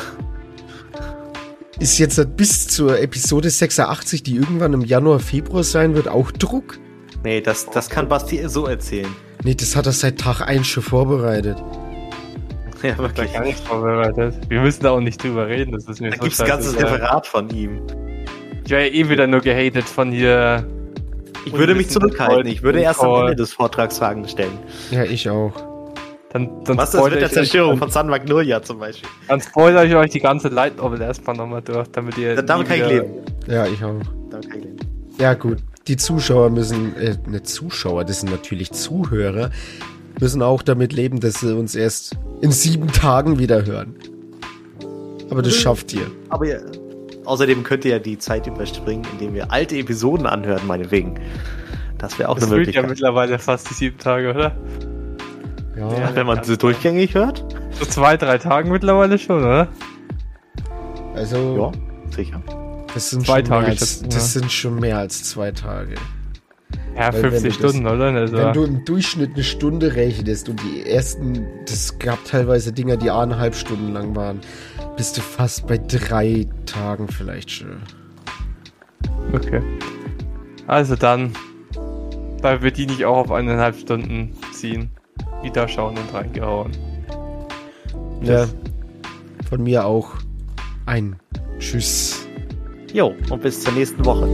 S4: Ist jetzt bis zur Episode 86, die irgendwann im Januar, Februar sein wird, auch Druck?
S2: Nee, das kann Basti so erzählen.
S4: Nee, das hat er seit Tag 1 schon vorbereitet.
S2: Ja,
S3: Da
S2: wirklich.
S3: gar nichts vorbereitet. Wir müssen da auch nicht drüber reden. Das ist mir
S2: Da
S3: so
S2: gibt es ein ganzes
S3: scheißegal.
S2: Referat von ihm.
S3: Ich wäre ja eh wieder nur gehatet von hier.
S2: Ich würde mich
S3: Unwissende
S2: zurückhalten. Ich würde
S3: Freunde,
S2: erst am
S3: Call.
S2: Ende des Vortrags Fragen stellen.
S4: Ja, ich auch.
S3: Dann
S2: Was ist das mit der Zerstörung von San Magnolia zum Beispiel?
S3: Dann spoilere ich euch die ganze Light Novel erstmal nochmal durch, damit ihr.
S2: Damit kann ich
S3: nie wieder-
S2: leben.
S4: Ja, ich auch.
S2: Damit kann ich leben.
S4: Ja, gut. Die Zuschauer müssen, nicht Zuschauer, das sind natürlich Zuhörer, müssen auch damit leben, dass sie uns erst in 7 Tagen wieder hören. Aber das schafft ihr.
S2: Aber ja, außerdem könnt ihr ja die Zeit überspringen, indem ihr alte Episoden anhört, meinetwegen. Das wäre auch
S3: Das
S2: eine
S3: füllt ja
S2: Möglichkeit.
S3: mittlerweile fast die 7 Tage, oder?
S4: Ja,
S2: Wenn man sie durchgängig hört?
S3: So 2-3 Tagen mittlerweile schon, oder?
S4: also,
S2: Ja, sicher.
S4: das sind
S3: 2
S4: schon
S3: Tage
S4: mehr als,
S3: schätzen,
S4: das
S3: ja.
S4: sind schon mehr als 2 Tage.
S3: Ja,
S4: Weil wenn
S3: 50
S4: du das-
S3: Stunden, oder? Also,
S4: Wenn du im Durchschnitt eine Stunde rechnest und die ersten, das gab teilweise Dinger, die 1,5 Stunden lang waren, bist du fast bei 3 Tagen vielleicht schon.
S3: okay. Also dann, weil wir die nicht auch auf 1,5 Stunden ziehen, wieder schauen und reingehauen.
S4: Ja, von mir auch ein Tschüss.
S2: Jo, und bis zur nächsten Woche.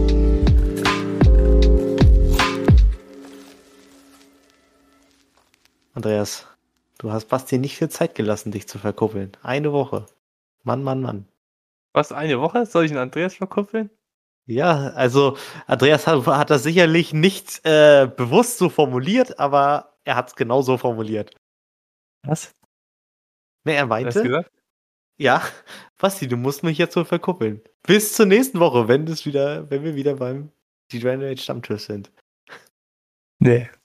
S2: Andreas, du hast Basti nicht viel Zeit gelassen, dich zu verkuppeln. Eine Woche. Mann, Mann, Mann.
S3: Was, eine Woche? Soll ich den Andreas verkuppeln?
S2: Ja, also Andreas hat das sicherlich nicht bewusst so formuliert, aber er hat es genau so formuliert.
S3: Was?
S2: Ne, er
S3: Hast du
S2: meinte,
S3: gesagt?
S2: ja, Basti, du musst mich jetzt so verkuppeln. Bis zur nächsten Woche, wenn wir wieder beim Degenerate Stammtisch sind.
S3: Nee.